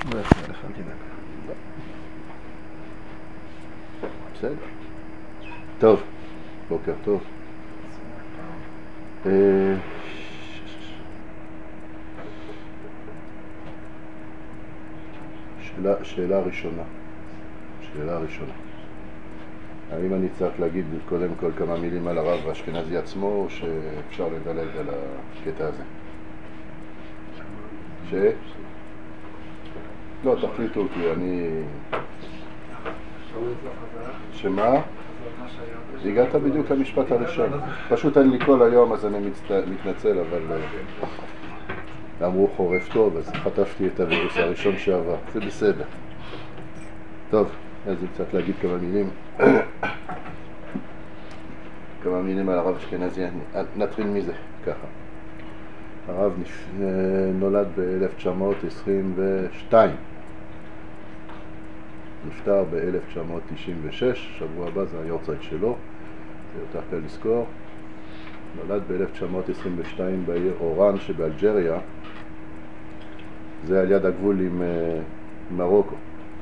לא יפריע לך, אל תדאג. בסדר. טוב, בוקר טוב. שאלה ראשונה. האם אני צריך להגיד קודם כל כמה מילים על הרב האשכנזי עצמו, או שאפשר לדלג על הקטע הזה? לא, תחליטו אותי, אני... שמה? הגעת בדיוק למשפט הראשון. פשוט אין לי כל היום, אז אני מתנצל, אבל אמרו חורף טוב, אז חטפתי את הווירוס הראשון שעבר. זה בסדר. טוב, אז אני צריך להגיד כמה מילים. כמה מילים על הרב אשכנזי. נתחיל מזה, ככה. הרב נולד ב-1922. נפטר ב-1996, שבוע הבא זה היורצייט שלו, זה יותר קל לזכור. נולד ב-1922 בעיר אורן שבאלג'ריה, זה על יד הגבול עם מרוקו.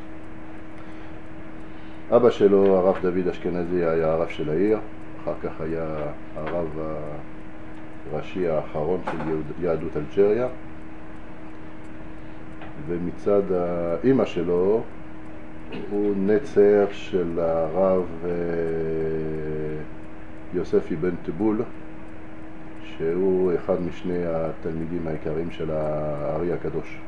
אבא שלו, הרב דוד אשכנזי, היה הרב של העיר, אחר כך היה הרב הראשי האחרון של יהדות אלג'ריה, ומצד האמא שלו הוא נצר של הרב יוסף אבן טבול, שהוא אחד משני התלמידים העיקריים של הארי הקדוש.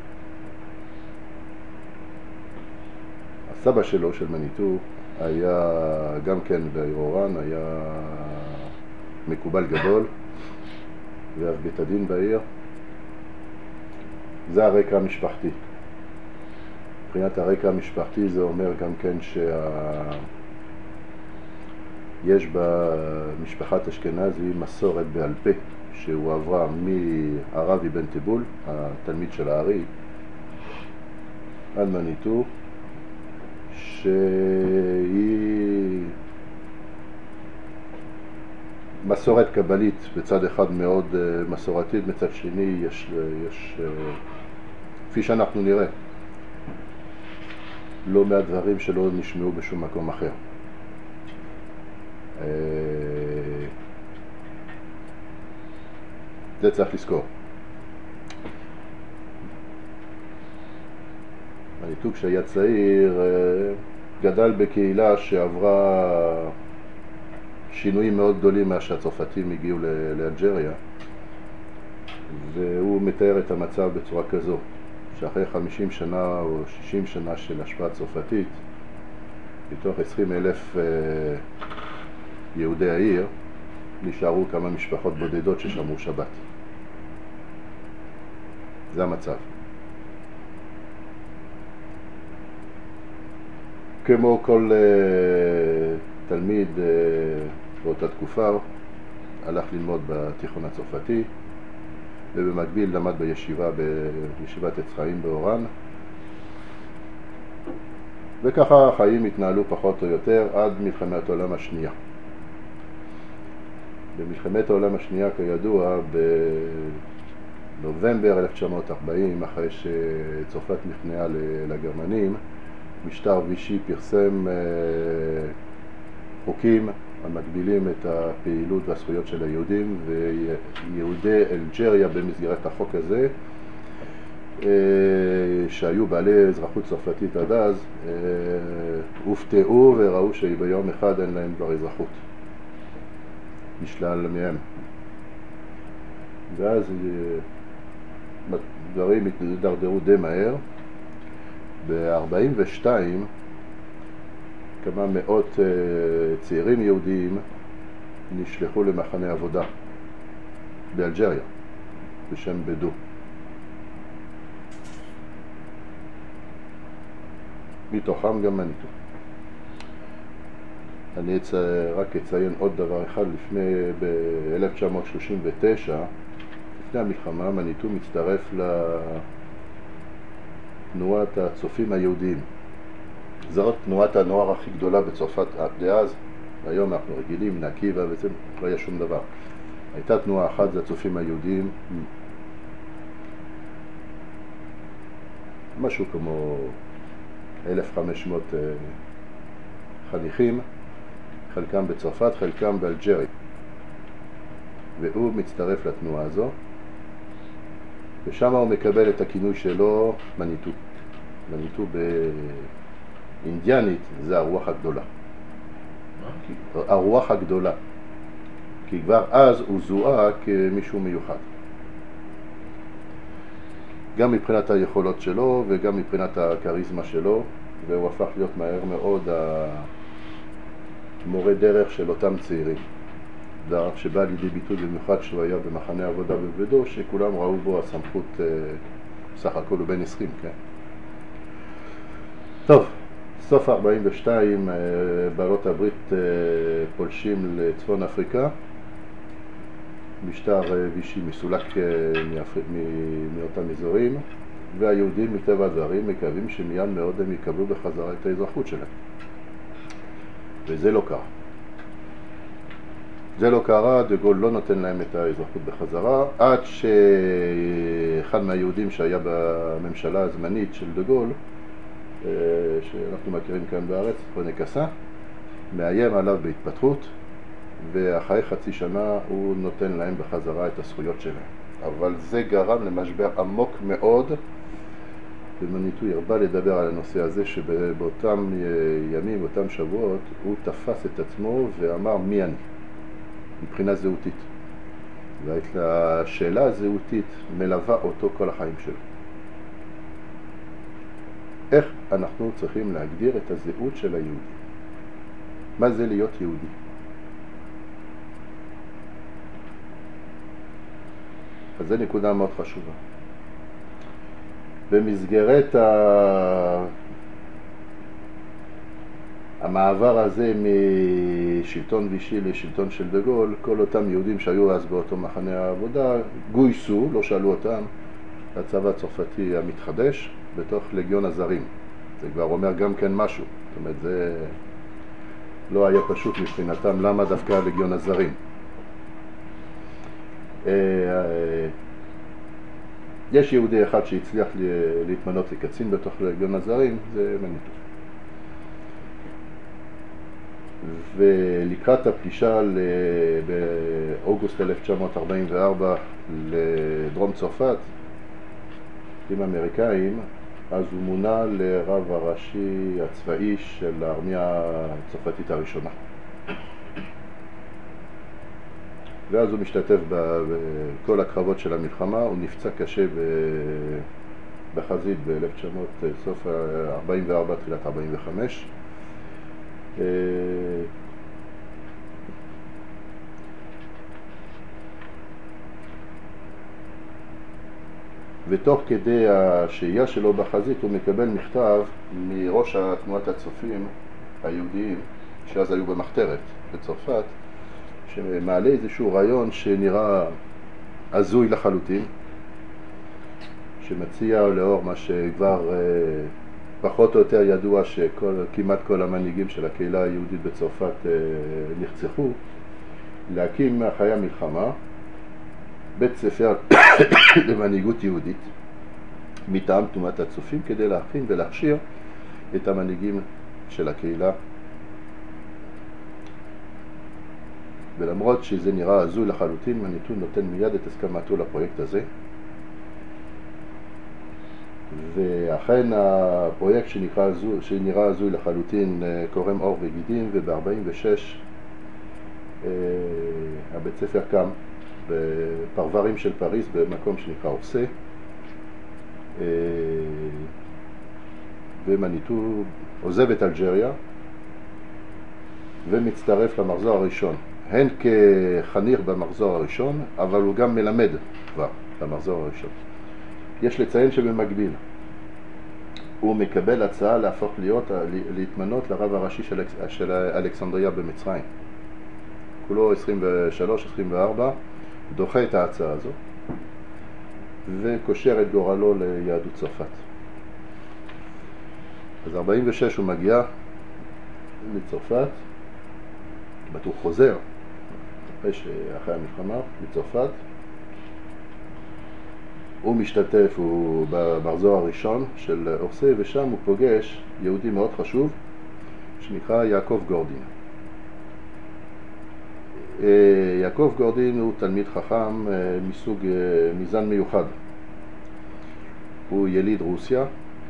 הסבא שלו, של מניטו, היה גם כן בעיר אורן, היה מקובל גדול, ואף בית הדין בעיר. זה הרקע המשפחתי. מבחינת הרקע המשפחתי זה אומר גם כן יש במשפחת אשכנזי מסורת בעל פה שהוא עברה מהרב אבן טבול, התלמיד של הארי, עד מניטו, שהיא מסורת קבלית בצד אחד מאוד מסורתית, מצד שני יש כפי שאנחנו נראה לא מעט דברים שלא נשמעו בשום מקום אחר. זה צריך לזכור. מניטו כשהיה צעיר גדל בקהילה שעברה שינויים מאוד גדולים מה שהצרפתים הגיעו לאלג'ריה, והוא מתאר את המצב בצורה כזו, שאחרי 50 שנה או 60 שנה של השפעה צרפתית, בתוך 20,000 יהודי העיר, נשארו כמה משפחות בודדות ששמרו שבת. זה המצב. כמו כל תלמיד באותה תקופה, הלך ללמוד בתיכון הצרפתי, ובמקביל למד בישיבת עץ חיים באורן, וככה החיים התנהלו פחות או יותר עד מלחמת העולם השנייה. במלחמת העולם השנייה, כידוע, בנובמבר 1940, אחרי שצרפת נכנעה לגרמנים, משטר וישי פרסם חוקים המגבילים את הפעילות והזכויות של היהודים, ויהודי אלג'ריה במסגרת החוק הזה, שהיו בעלי אזרחות צרפתית עד אז, הופתעו וראו שביום אחד אין להם כבר אזרחות. נשלל מהם. ואז דברים התדרדרו די מהר. ב-42 כמה מאות צעירים יהודיים נשלחו למחנה עבודה באלג'ריה בשם בדו. מתוכם גם מניטו. אני רק אציין עוד דבר אחד. ב-1939, לפני המלחמה, מניטו מצטרף לתנועת הצופים היהודיים. זאת תנועת הנוער הכי גדולה בצרפת דאז. היום אנחנו רגילים, נעקיבא וזה, לא היה שום דבר. הייתה תנועה אחת, זה הצופים היהודיים. משהו כמו 1,500 חניכים, חלקם בצרפת, חלקם באלג'יריה. והוא מצטרף לתנועה הזו, ושם הוא מקבל את הכינוי שלו מניטו. מניטו באינדיאנית זה הרוח הגדולה. הרוח הגדולה. כי כבר אז הוא זוהה כמישהו מיוחד. גם מבחינת היכולות שלו וגם מבחינת הקריזמה שלו, והוא הפך להיות מהר מאוד המורה דרך של אותם צעירים. דבר שבא לידי ביטוי במיוחד שהוא היה במחנה עבודה בבדו, שכולם ראו בו הסמכות, סך הכל הוא בן 20, כן? טוב, סוף 42 בעלות הברית פולשים לצפון אפריקה, משטר וישי מסולק מאותם אזורים, והיהודים מטבע הדברים מקווים שמיד מאוד הם יקבלו בחזרה את האזרחות שלהם. וזה לא קרה. זה לא קרה, דה גול לא נותן להם את האזרחות בחזרה, עד שאחד מהיהודים שהיה בממשלה הזמנית של דה גול, שאנחנו מכירים כאן בארץ, רנה קסה, מאיים עליו בהתפטרות, ואחרי חצי שנה הוא נותן להם בחזרה את הזכויות שלהם. אבל זה גרם למשבר עמוק מאוד, ומניטו הרבה לדבר על הנושא הזה, שבאותם ימים, באותם שבועות, הוא תפס את עצמו ואמר מי אני, מבחינה זהותית. והשאלה הזהותית מלווה אותו כל החיים שלו. איך אנחנו צריכים להגדיר את הזהות של היהודי? מה זה להיות יהודי? אז זו נקודה מאוד חשובה. במסגרת המעבר הזה משלטון וישי לשלטון של דה גול, כל אותם יהודים שהיו אז באותו מחנה העבודה גויסו, לא שאלו אותם, לצבא הצרפתי המתחדש בתוך לגיון הזרים. זה כבר אומר גם כן משהו. זאת אומרת, זה לא היה פשוט מבחינתם למה דווקא לגיון הזרים. יש יהודי אחד שהצליח להתמנות לקצין בתוך לגיון הזרים, זה מניטו. ולקראת הפלישה באוגוסט 1944 לדרום צרפת עם האמריקאים, אז הוא מונה לרב הראשי הצבאי של הארמיה הצרפתית הראשונה. ואז הוא משתתף בכל הקרבות של המלחמה, הוא נפצע קשה בחזית סוף 44, תחילת 45. ותוך כדי השהייה שלו בחזית הוא מקבל מכתב מראש תנועת הצופים היהודיים, שאז היו במחתרת בצרפת, שמעלה איזשהו רעיון שנראה הזוי לחלוטין, שמציע לאור מה שכבר פחות או יותר ידוע שכמעט כל המנהיגים של הקהילה היהודית בצרפת נחצחו, להקים אחרי המלחמה בית ספר למנהיגות יהודית מטעם תנועת הצופים, כדי להכין ולהכשיר את המנהיגים של הקהילה. ולמרות שזה נראה הזוי לחלוטין, מניטו נותן מיד את הסכמתו לפרויקט הזה. ואכן הפרויקט שנראה הזוי לחלוטין קורם עור וגידים, וב-46 הבית ספר קם בפרברים של פריז במקום שנקרא אורסה, ומניטו עוזב את אלג'יריה ומצטרף למחזור הראשון, הן כחניך במחזור הראשון, אבל הוא גם מלמד כבר במחזור הראשון. יש לציין שבמקביל הוא מקבל הצעה להתמנות לרב הראשי של אלכסנדריה במצרים. כולו 23-24, דוחה את ההצעה הזו וקושר את גורלו ליהדות צרפת. אז 46 הוא מגיע לצרפת, הוא חוזר אחרי המלחמה לצרפת, הוא משתתף, הוא במחזור הראשון של אורסי, ושם הוא פוגש יהודי מאוד חשוב שנקרא יעקב גורדין. יעקב גורדין הוא תלמיד חכם מסוג מזן מיוחד. הוא יליד רוסיה,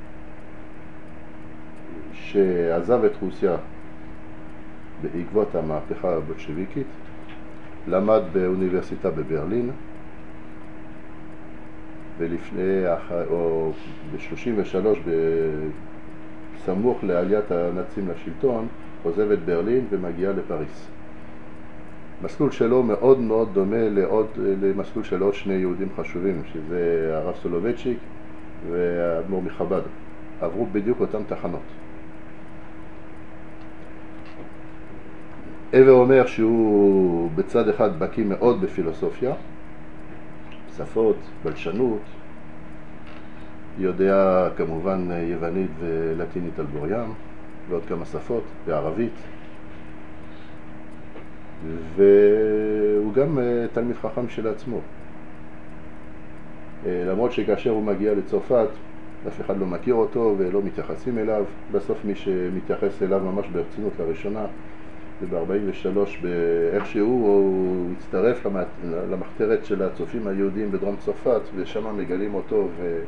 שעזב את רוסיה בעקבות המהפכה הבולשביקית, למד באוניברסיטה בברלין, ולפני, או ב-33, בסמוך לעליית הנאצים לשלטון, עוזב את ברלין ומגיע לפריס. מסלול שלו מאוד מאוד דומה למסלול של עוד שני יהודים חשובים, שזה הרב סולובייצ'יק והאדמו"ר מחב"ד. עברו בדיוק אותם תחנות. עבר אומר שהוא בצד אחד בקיא מאוד בפילוסופיה, שפות, בלשנות, יודע כמובן יוונית ולטינית על בוריים, ועוד כמה שפות, וערבית. והוא גם תלמיד חכם של עצמו. למרות שכאשר הוא מגיע לצרפת, אף אחד לא מכיר אותו ולא מתייחסים אליו. בסוף מי שמתייחס אליו ממש ברצינות לראשונה, וב-43 באיכשהו הוא הצטרף למחתרת של הצופים היהודים בדרום צרפת, ושם מגלים אותו,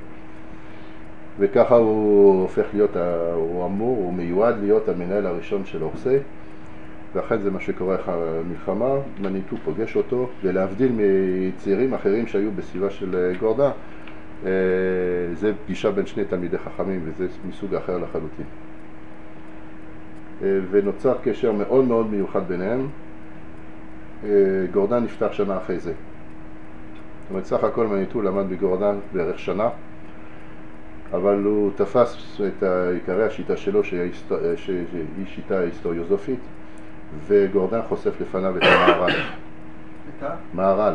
וככה הוא הופך להיות, הוא מיועד להיות המנהל הראשון של אורסי. ואכן זה מה שקורה אחר המלחמה. מניטו פוגש אותו, ולהבדיל מצעירים אחרים שהיו בסביבה של גורדן, זה פגישה בין שני תלמידי חכמים, וזה מסוג אחר לחלוטין. ונוצר קשר מאוד מאוד מיוחד ביניהם. גורדן נפטר שנה אחרי זה. זאת אומרת, סך הכל מניטו למד בגורדן בערך שנה, אבל הוא תפס את עיקרי השיטה שלו, שהיא שיטה היסטוריוזופית, וגורדן חושף לפניו את המהר"ל. את המהר"ל.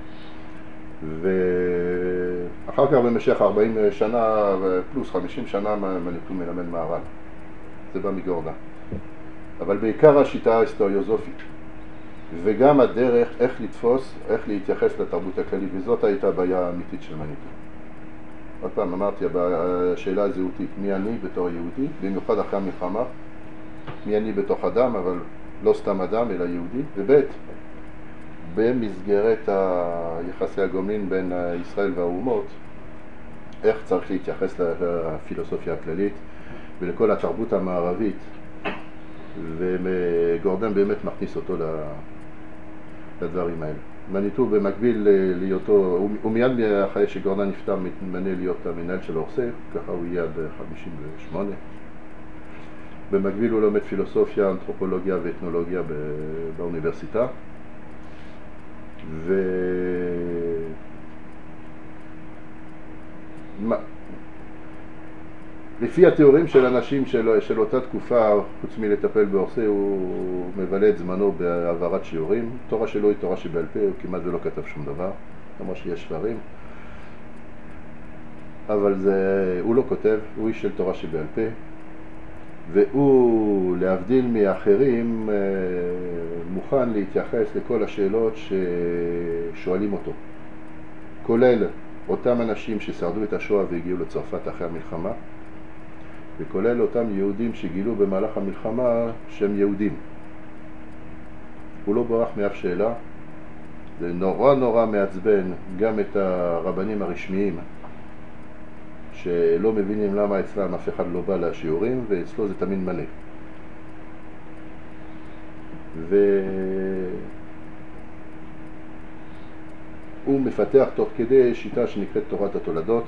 ואחר כך במשך 40 שנה פלוס 50 שנה מניטו מלמד מהר"ל. זה בא מגורדן. אבל בעיקר השיטה ההיסטוריוזופית. וגם הדרך איך לתפוס, איך להתייחס לתרבות הכללית, וזאת הייתה הבעיה האמיתית של מניטו. עוד פעם אמרתי, השאלה הזהותית, מי אני בתור יהודי, במיוחד אחרי המלחמה, מי אני בתוך אדם, אבל לא סתם אדם, אלא יהודי, וב' במסגרת היחסי הגומלין בין ישראל והאומות, איך צריך להתייחס לפילוסופיה הכללית ולכל התרבות המערבית, וגורדן באמת מכניס אותו לדברים האלה. מניטו במקביל להיותו, הוא מיד אחרי שגורדן נפטר מתמנה להיות המנהל של אורסי, ככה הוא יהיה עד 58. במקביל הוא לומד פילוסופיה, אנתרופולוגיה ואתנולוגיה באוניברסיטה. לפי התיאורים של אנשים של אותה תקופה, חוץ מלטפל באורסי, הוא מבלה את זמנו בהעברת שיעורים. תורה שלו היא תורה שבעל פה, הוא כמעט ולא כתב שום דבר, למרות שיש ספרים. אבל הוא לא כותב, הוא איש של תורה שבעל פה. והוא, להבדיל מאחרים, מוכן להתייחס לכל השאלות ששואלים אותו. כולל אותם אנשים ששרדו את השואה והגיעו לצרפת אחרי המלחמה, וכולל אותם יהודים שגילו במהלך המלחמה שהם יהודים. הוא לא ברח מאף שאלה. זה נורא נורא מעצבן גם את הרבנים הרשמיים, שלא מבינים למה אצלם אף אחד לא בא לשיעורים, ואצלו זה תמיד מלא. והוא מפתח תוך כדי שיטה שנקראת תורת התולדות,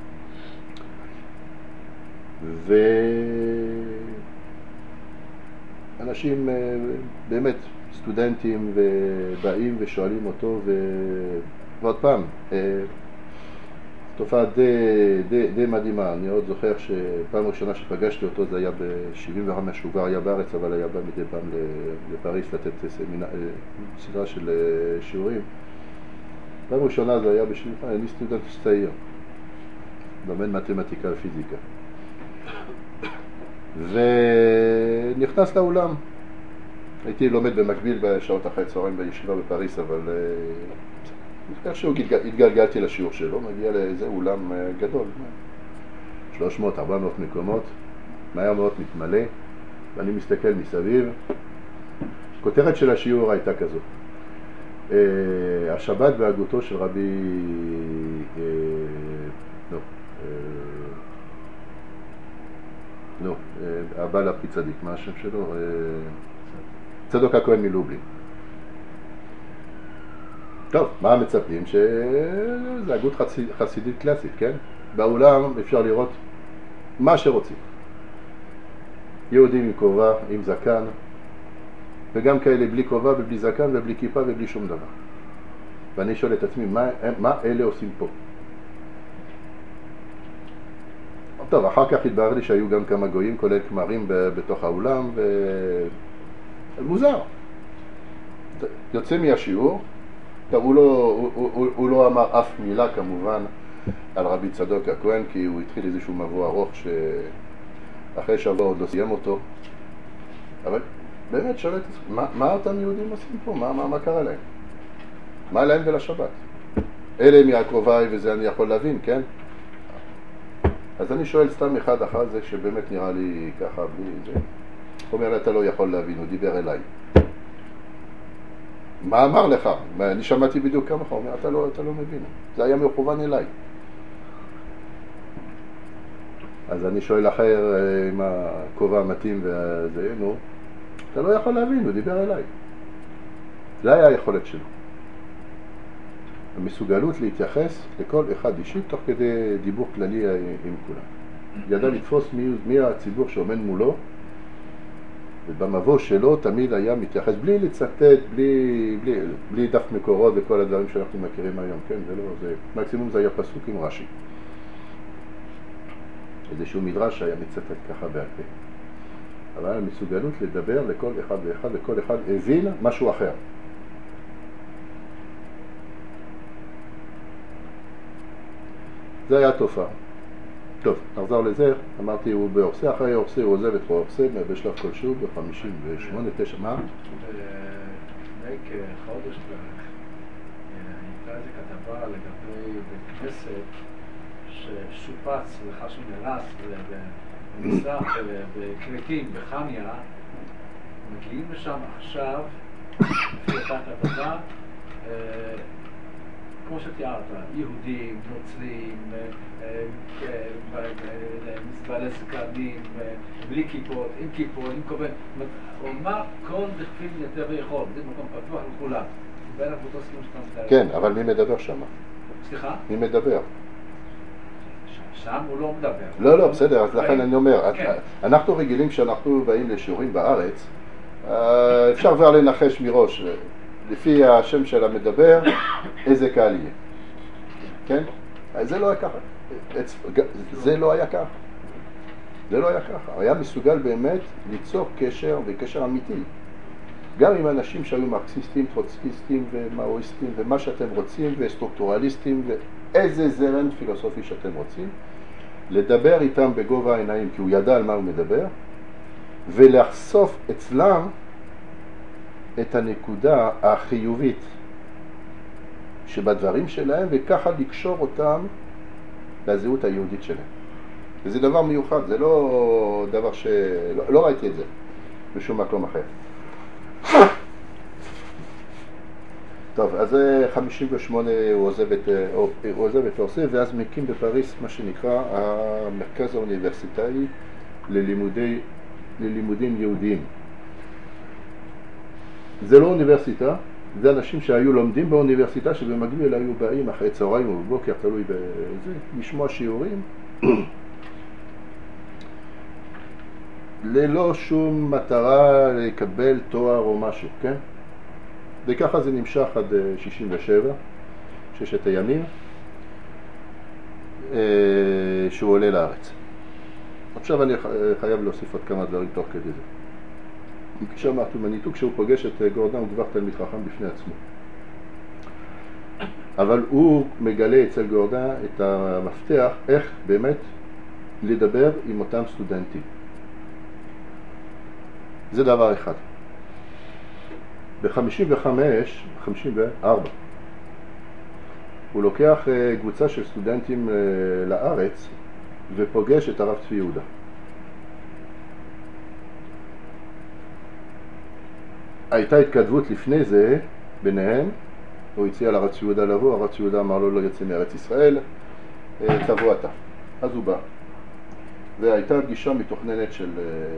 ואנשים באמת סטודנטים ובאים ושואלים אותו, ועוד פעם, תופעה די מדהימה. אני עוד זוכר שפעם ראשונה שפגשתי אותו זה היה ב-75, הוא כבר היה בארץ, אבל היה בא מדי פעם לפריס לתת סדרה של שיעורים. פעם ראשונה זה היה אני סטודנט צעיר, לומד מתמטיקה ופיזיקה. ונכנס לאולם. הייתי לומד במקביל בשעות אחרי צהריים בישיבה בפריס, אבל איכשהו התגלגלתי לשיעור שלו, מגיע לאיזה אולם גדול, 300-400 מקומות, מהר מאוד מתמלא, ואני מסתכל מסביב. כותרת של השיעור הייתה כזו, השבת בהגותו של רבי, הבעל הפי צדיק, מה השם שלו? צדוק הכהן מלובלין. טוב, מה מצפים? שזה הגות חסידית קלאסית, כן? באולם אפשר לראות מה שרוצים. יהודים עם כובע, עם זקן, וגם כאלה בלי כובע ובלי זקן ובלי כיפה ובלי שום דבר. ואני שואל את עצמי, מה אלה עושים פה? טוב, אחר כך התברר לי שהיו גם כמה גויים, כולל כמרים בתוך האולם, מוזר. יוצא מהשיעור, טוב, הוא לא אמר אף מילה כמובן על רבי צדוק הכהן, כי הוא התחיל איזשהו מבוא ארוך שאחרי שבוע עוד לא סיים אותו. אבל באמת שואלת, מה אותם יהודים עושים פה? מה קרה להם? מה להם ולשבת? אלה מהקרוביי וזה אני יכול להבין, כן? אז אני שואל סתם אחד אחר זה שבאמת נראה לי ככה בלי זה. הוא אומר, אתה לא יכול להבין, הוא דיבר אליי. מה אמר לך? אני שמעתי בדיוק כמה, הוא אומר, אתה לא מבין. זה היה מכוון אליי. אז אני שואל אחר עם הכובע המתאים וזה, נו, אתה לא יכול להבין, הוא דיבר אליי. זה היה היכולת שלו. המסוגלות להתייחס לכל אחד אישית תוך כדי דיבור כללי עם כולם. ידע לתפוס מי הציבור שעומד מולו, ובמבוא שלו תמיד היה מתייחס בלי לצטט, בלי דף מקורות וכל הדברים שאנחנו מכירים היום, כן? מקסימום זה היה פסוק עם רש"י. איזשהו מדרש היה מצטט ככה בעל פה. אבל המסוגלות לדבר לכל אחד ואחד, וכל אחד הבין משהו אחר. זה היה תופעה. טוב, נחזור לזה, אמרתי, הוא באורסה, אחרי אורסה הוא עוזב את אורסה בשלב כלשהו, ב-58-9, מה? לפני כחודש הייתה איזו כתבה לגבי בית כנסת ששופץ וחש ונרס ונשרף בכרתים בחניה. מגיעים לשם עכשיו, לפי אותה כתבה, כמו שתיארת, יהודים, נוצרים, בעלי זקנים, בלי כיפות, עם כיפות, עם כובע. הוא אמר, כל דכפין יותר ויכול, זה מקום פתוח לכולם. בין הקבוצות סיום שאתה מתאר. כן, אבל מי מדבר שם? סליחה? מי מדבר? שם הוא לא מדבר. לא, בסדר, אז לכן אני אומר, אנחנו רגילים כשאנחנו באים לשיעורים בארץ, אפשר כבר לנחש מראש, לפי השם של המדבר, איזה קהל יהיה. כן? זה לא היה ככה. זה לא היה ככה. זה לא היה ככה. הוא היה מסוגל באמת ליצור קשר, וקשר אמיתי. גם עם אנשים שהיו מרקסיסטים, טרוצקיסטים ומאואיסטים, ומה שאתם רוצים, וסטרוקטורליסטים, ואיזה זרם פילוסופי שאתם רוצים, לדבר איתם בגובה העיניים, כי הוא ידע על מה הוא מדבר, ולחשוף אצלם את הנקודה החיובית שבדברים שלהם, וככה לקשור אותם לזהות היהודית שלהם. וזה דבר מיוחד, זה לא דבר לא ראיתי את זה בשום מקום אחר. טוב, אז 58 הוא עוזב את אורסה, ואז מקים בפריס מה שנקרא המרכז האוניברסיטאי ללימודים יהודיים. זה לא אוניברסיטה, זה אנשים שהיו לומדים באוניברסיטה, שבמקביל היו באים אחרי צהריים או בבוקר, תלוי בזה, לשמוע שיעורים, ללא שום מטרה לקבל תואר או משהו, כן? וככה זה נמשך עד 67, ששת הימים, שהוא עולה לארץ. עכשיו אני חייב להוסיף עוד כמה דברים תוך כדי זה. כשאמרתי מניתוק, כשהוא פוגש את גורדן הוא כבר תלמיד חכם בפני עצמו. אבל הוא מגלה אצל גורדן את המפתח איך באמת לדבר עם אותם סטודנטים. זה דבר אחד. ב-55, 54, הוא לוקח קבוצה של סטודנטים לארץ ופוגש את הרב צבי יהודה. הייתה התכתבות לפני זה ביניהם, הוא הציע לרב צבי יהודה לבוא, הרב צבי יהודה אמר לו לא יוצא מארץ ישראל, תבוא אתה. אז הוא בא. והייתה פגישה מתוכננת של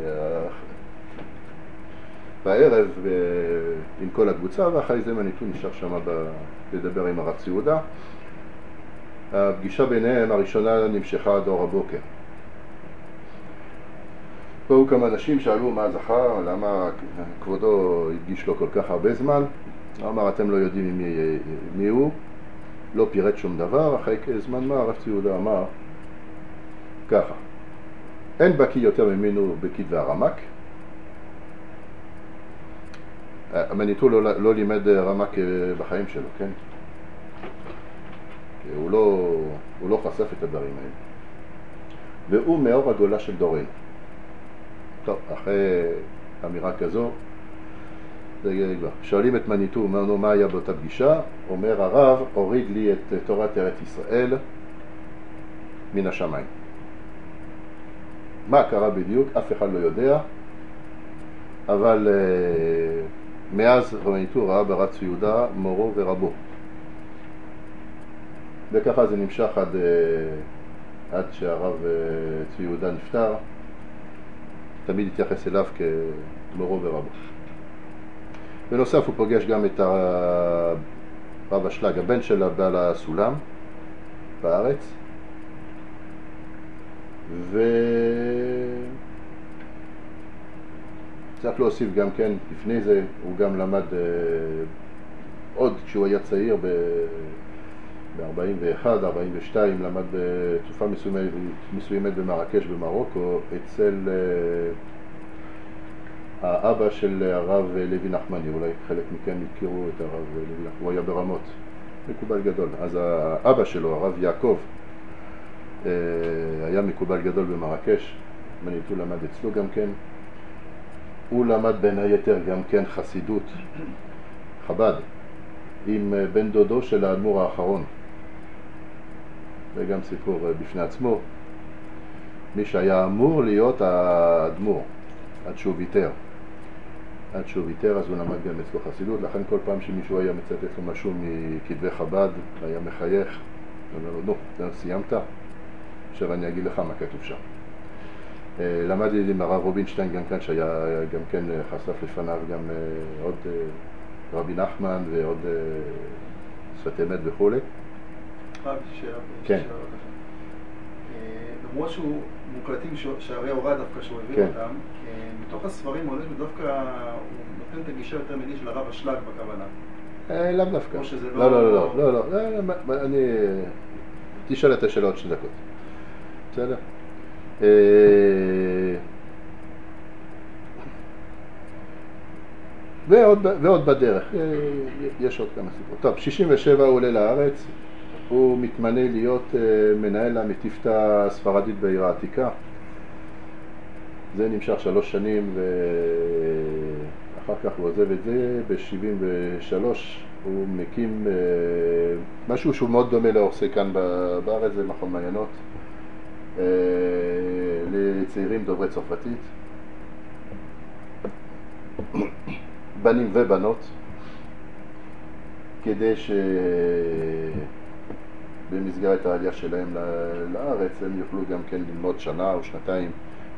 בערב עם כל הקבוצה, ואחרי זה מניטו נשאר שם לדבר עם הרב צבי יהודה. הפגישה ביניהם הראשונה נמשכה עד אור הבוקר. באו כמה אנשים שאלו מה זכר, למה כבודו הדגיש לו כל כך הרבה זמן. הוא אמר אתם לא יודעים מי הוא, לא פירט שום דבר. אחרי זמן מה הרב צבי יהודה אמר ככה, אין בקי יותר ממנו בכתבי הרמק. המניטו לא לימד רמק בחיים שלו, כן? הוא לא חשף את הדברים האלה. והוא מאור הגולה של דורנו. טוב, אחרי אמירה כזו, שואלים את מניטו, אמרנו מה היה באותה פגישה? אומר הרב, הוריד לי את תורת ארץ ישראל מן השמיים. מה קרה בדיוק? אף אחד לא יודע, אבל מאז מניטו ראה ברב צבי יהודה מורו ורבו. וככה זה נמשך עד שהרב צבי יהודה נפטר, תמיד התייחס אליו כמורו ורבו. בנוסף הוא פוגש גם את הרב אשלג, הבן של בעל הסולם בארץ, וצריך להוסיף גם כן, לפני זה הוא גם למד עוד כשהוא היה צעיר ב-41, 42, למד בתקופה מסוימת במרקש במרוקו אצל האבא של הרב לוי נחמני. אולי חלק מכם הכירו את הרב לוי נחמני, הוא היה ברמות, מקובל גדול. אז האבא שלו, הרב יעקב, היה מקובל גדול במרקש, מניטו למד אצלו גם כן. הוא למד בין היתר גם כן חסידות, חב"ד, עם בן דודו של האדמו"ר האחרון. זה גם סיפור בפני עצמו. מי שהיה אמור להיות האדמו"ר, עד שהוא ויתר. אז הוא למד גם אצלו חסידות, לכן כל פעם שמישהו היה מצטט לו משהו מכתבי חב"ד, היה מחייך, אומר לו, נו, סיימת? עכשיו אני אגיד לך מה כתוב שם. למדתי עם הרב רובינשטיין גם כאן, שהיה גם כן חשף לפניו גם עוד רבי נחמן ועוד שפת אמת וכו'. כן. למרות שהוא מוקלטים שערי הוראה דווקא שהוא הביא אותם, מתוך הספרים עולה שדווקא הוא נותן את הגישה יותר מדי של הרב אשלג בכוונה. לאו דווקא. או שזה לא, אני תשאל את השאלה עוד 2 דקות. בסדר? ועוד בדרך, יש עוד כמה סיפורים. טוב, 67 הוא עולה לארץ, הוא מתמנה להיות מנהל המטיפתא הספרדית בעיר העתיקה. זה נמשך 3 שנים ואחר כך הוא עוזב את זה. ב-73 הוא מקים משהו שהוא מאוד דומה לעושה כאן בארץ, זה מכון מעיינות לצעירים דוברי צרפתית, בנים ובנות, כדי שבמסגרת העלייה שלהם לארץ הם יוכלו גם כן ללמוד 1 או 2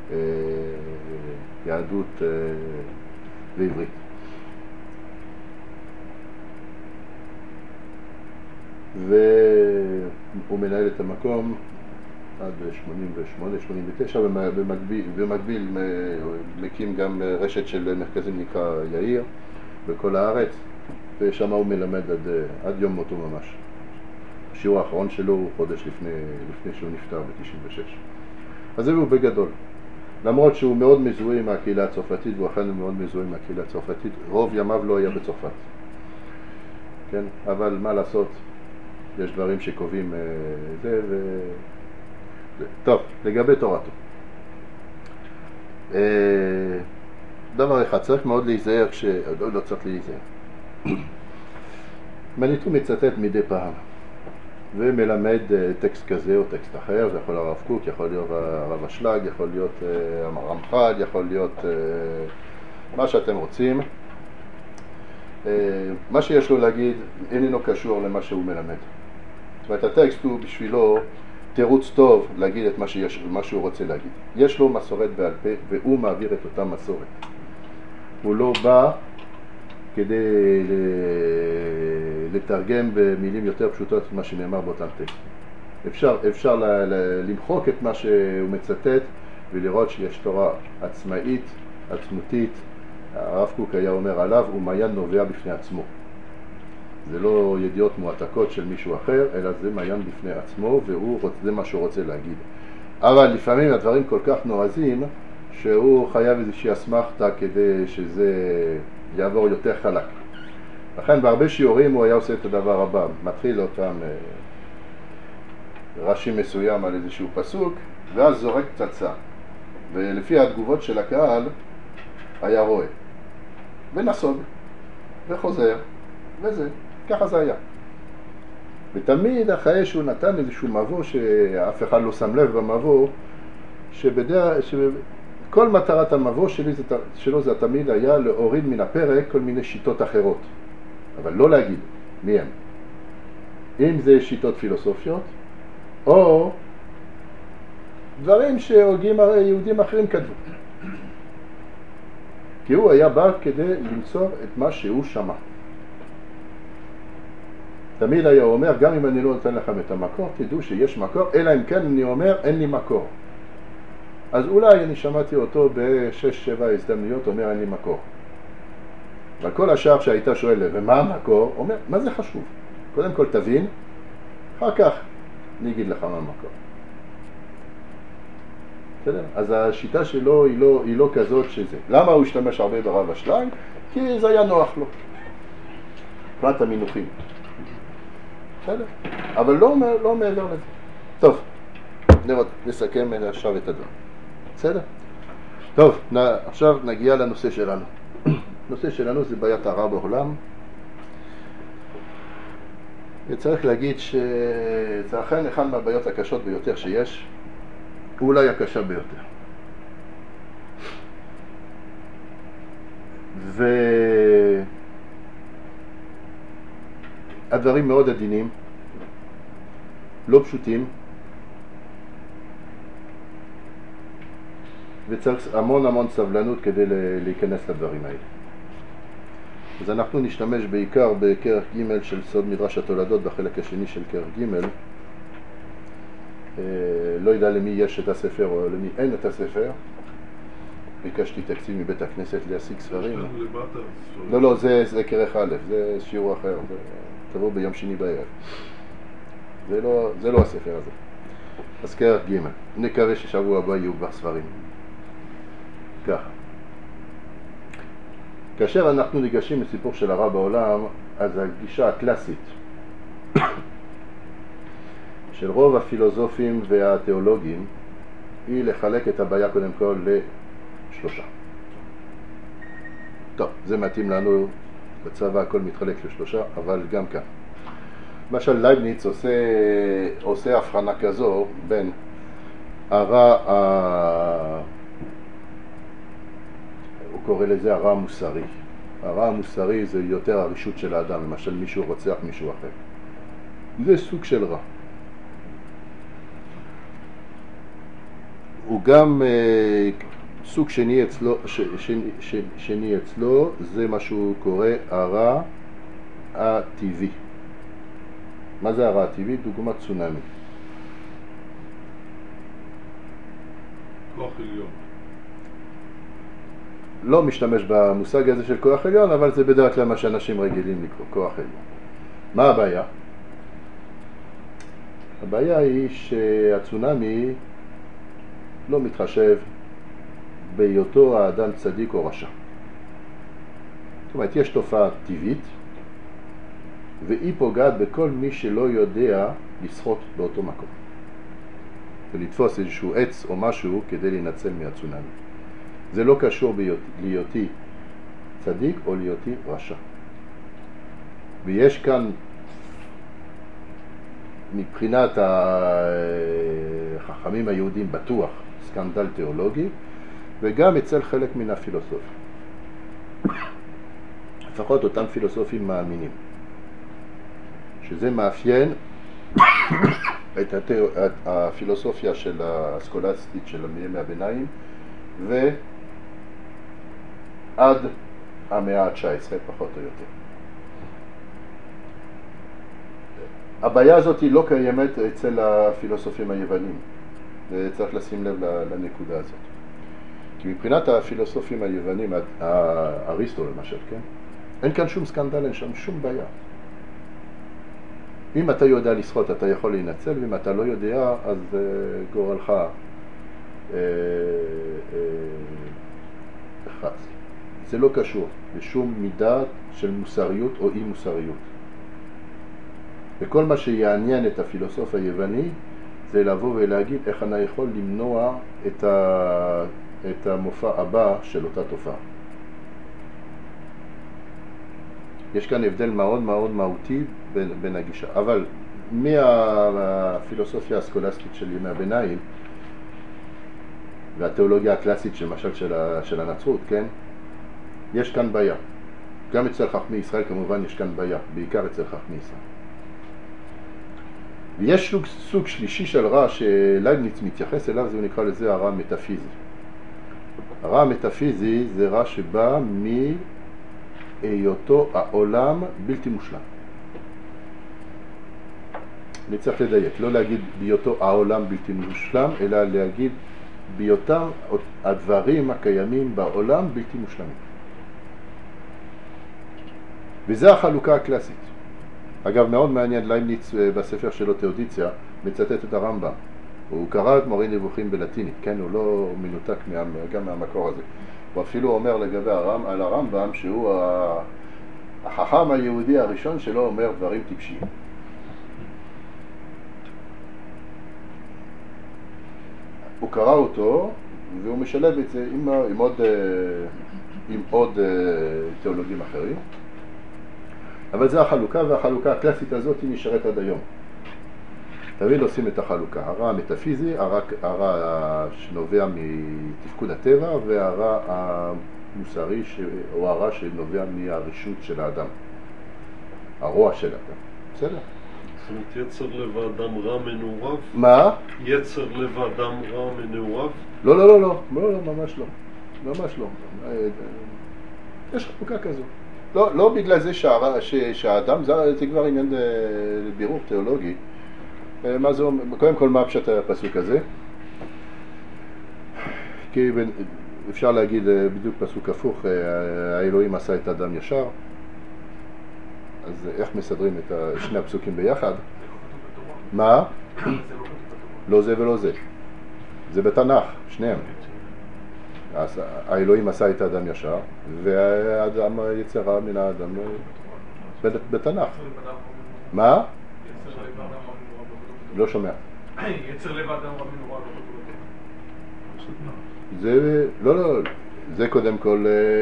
יהדות ועברית. והוא מנהל את המקום עד 88-89, במקביל מקים גם רשת של מרכזים נקרא יאיר בכל הארץ, ושם הוא מלמד עד יום מותו ממש. השיעור האחרון שלו הוא חודש לפני שהוא נפטר ב-96. אז זה הוא בגדול. למרות שהוא מאוד מזוהה עם הקהילה הצרפתית, והוא אכן מאוד מזוהה עם הקהילה הצרפתית, רוב ימיו לא היה בצרפת. כן? אבל מה לעשות? יש דברים שקובעים זה טוב, לגבי תורתו. דבר אחד, צריך מאוד להיזהר לא צריך להיזהר. מניטו מצטט מדי פעם ומלמד טקסט כזה או טקסט אחר, זה יכול להיות הרב קוק, יכול להיות הרב אשלג, יכול להיות הרמח"ל, יכול להיות מה שאתם רוצים. מה שיש לו להגיד איננו קשור למה שהוא מלמד. זאת אומרת, הטקסט הוא בשבילו תירוץ טוב להגיד את מה שהוא רוצה להגיד. יש לו מסורת בעל פה והוא מעביר את אותה מסורת. הוא לא בא כדי לתרגם במילים יותר פשוטות את מה שנאמר באותם טקסטים. אפשר למחוק את מה שהוא מצטט ולראות שיש תורה עצמאית, עצמותית. הרב קוק היה אומר עליו, הוא מעיין נובע בפני עצמו. זה לא ידיעות מועתקות של מישהו אחר, אלא זה מעיין בפני עצמו, וזה מה שהוא רוצה להגיד. אבל לפעמים הדברים כל כך נועזים, שהוא חייב איזושהי אסמכתה כדי שזה יעבור יותר חלק. לכן בהרבה שיעורים הוא היה עושה את הדבר הבא, מתחיל אותם רש"י מסוים על איזשהו פסוק, ואז זורק פצצה. ולפי התגובות של הקהל, היה רואה. ונסוג, וחוזר, וזה. ככה זה היה. ותמיד אחרי שהוא נתן איזשהו מבוא שאף אחד לא שם לב במבוא, כל מטרת המבוא שלו זה תמיד היה להוריד מן הפרק כל מיני שיטות אחרות. אבל לא להגיד מי הם. אם זה שיטות פילוסופיות, או דברים שהוגים יהודים אחרים כתבו. כי הוא היה בא כדי למצוא את מה שהוא שמע. תמיד היה אומר, גם אם אני לא נותן לכם את המקור, תדעו שיש מקור, אלא אם כן אני אומר, אין לי מקור. אז אולי אני שמעתי אותו ב6-7 הזדמנויות, אומר, אין לי מקור. אבל כל השאר שהייתה שואלת, ומה המקור? אומר, מה זה חשוב? קודם כל תבין, אחר כך אני אגיד לך מה המקור. בסדר? אז השיטה שלו היא לא כזאת שזה. למה הוא השתמש הרבה ברב אשלג? כי זה היה נוח לו. פרט המינוחים. בסדר? אבל לא מעבר לזה. טוב, נסכם עכשיו את הדבר. בסדר? טוב, עכשיו נגיע לנושא שלנו. הנושא שלנו זה בעיית הרע בעולם. וצריך להגיד שזה אכן אחד מהבעיות הקשות ביותר שיש, אולי הקשה ביותר. והדברים מאוד עדינים, לא פשוטים, וצריך המון סבלנות כדי להיכנס לדברים האלה. אז אנחנו נשתמש בעיקר בכרך ג' של סוד מדרש התולדות בחלק השני של כרך ג'. לא יודע למי יש את הספר או למי אין את הספר. ביקשתי תקציב מבית הכנסת להשיג ספרים. לא, זה כרך א', זה שיעור אחר, תבואו ביום שני בערב. זה לא הספר הזה. אז כרך ג', נקווה ששבוע הבא יהיו כבר ספרים. ככה. כאשר אנחנו ניגשים לסיפור של הרע בעולם, אז הגישה הקלאסית של רוב הפילוסופים והתיאולוגים היא לחלק את הבעיה קודם כל לשלושה. טוב, זה מתאים לנו, בצבא הכל מתחלק לשלושה, אבל גם כאן. למשל לייבניץ עושה הבחנה כזו בין הרע, הוא קורא לזה הרע המוסרי. הרע המוסרי זה יותר הרישות של האדם, למשל מישהו רוצח מישהו אחר. זה סוג של רע. הוא גם סוג שני אצלו, זה מה שהוא קורא הרע הטבעי. מה זה הרע הטבעי? דוגמת צונאמי. כוח עליון. לא משתמש במושג הזה של כוח עליון, אבל זה בדרך כלל מה שאנשים רגילים לקרוא, כוח עליון. מה הבעיה? הבעיה היא שהצונאמי לא מתחשב בהיותו האדם צדיק או רשע. זאת אומרת, יש תופעה טבעית, והיא פוגעת בכל מי שלא יודע לשחות באותו מקום. ולתפוס איזשהו עץ או משהו כדי להינצל מהצונאמי. זה לא קשור להיותי צדיק או להיותי רשע. ויש כאן מבחינת החכמים היהודים בטוח סקנדל תיאולוגי, וגם אצל חלק מן הפילוסופים. לפחות אותם פילוסופים מאמינים, שזה מאפיין את הפילוסופיה של הסקולסטית של ימי הביניים ועד המאה ה-19 פחות או יותר. הבעיה הזאת היא לא קיימת אצל הפילוסופים היוונים, וצריך לשים לב לנקודה הזאת. כי מבחינת הפילוסופים היוונים, אריסטו למשל, כן? אין כאן שום סקנדל, אין שם שום בעיה. אם אתה יודע לשחות, אתה יכול להינצל, ואם אתה לא יודע, אז גורלך חס. זה לא קשור לשום מידה של מוסריות או אי מוסריות. וכל מה שיעניין את הפילוסוף היווני זה לבוא ולהגיד איך אני יכול למנוע את המופע הבא של אותה תופעה. יש כאן הבדל מאוד מאוד מהותי בין הגישה. אבל מהפילוסופיה הסקולסטית של ימי הביניים והתיאולוגיה הקלאסית למשל של הנצרות, כן? יש כאן בעיה. גם אצל חכמי ישראל כמובן יש כאן בעיה, בעיקר אצל חכמי ישראל. ויש סוג שלישי של רע שלייבניץ מתייחס אליו, זה נקרא לזה הרע המטאפיזי. הרע המטאפיזי זה רע שבא מהיותו העולם בלתי מושלם. אני צריך לדייק, לא להגיד בהיותו העולם בלתי מושלם, אלא להגיד בהיותם הדברים הקיימים בעולם בלתי מושלמים. וזה החלוקה הקלאסית. אגב, מאוד מעניין, לייבניץ בספר שלו תאודיציה מצטט את הרמב"ם. הוא קרא את מורה נבוכים בלטינית, כן? הוא לא מנותק גם מהמקור הזה. הוא אפילו אומר לגבי על הרמב"ם שהוא החכם היהודי הראשון שלא אומר דברים טיפשיים. הוא קרא אותו והוא משלב את זה עם עוד תיאולוגים אחרים. אבל זה החלוקה, והחלוקה הקלאסית הזאת היא נשארת עד היום. תמיד עושים את החלוקה, הרע המטאפיזי, הרע שנובע מתפקוד הטבע, והרע המוסרי או הרע שנובע מהרשות של האדם, הרוע של האדם. בסדר? זאת אומרת, יצר לב האדם רע מנעוריו? מה? יצר לב האדם רע מנעוריו? לא, לא, לא, לא, לא, ממש לא. ממש לא. יש חלוקה כזו. לא בגלל זה שהאדם, זה כבר עניין בירור תיאולוגי. מה זה אומר? קודם כל, מה פשט הפסוק הזה? כי אפשר להגיד בדיוק פסוק הפוך, האלוהים עשה את האדם ישר. אז איך מסדרים את שני הפסוקים ביחד? מה? לא זה ולא זה. זה בתנ"ך, שניהם. האלוהים עשה את האדם ישר, והאדם יצרה מן האדם בתנ"ך. מה? לא שומע. יצר לב האדם רע מנעוריו. זה, לא, זה קודם כל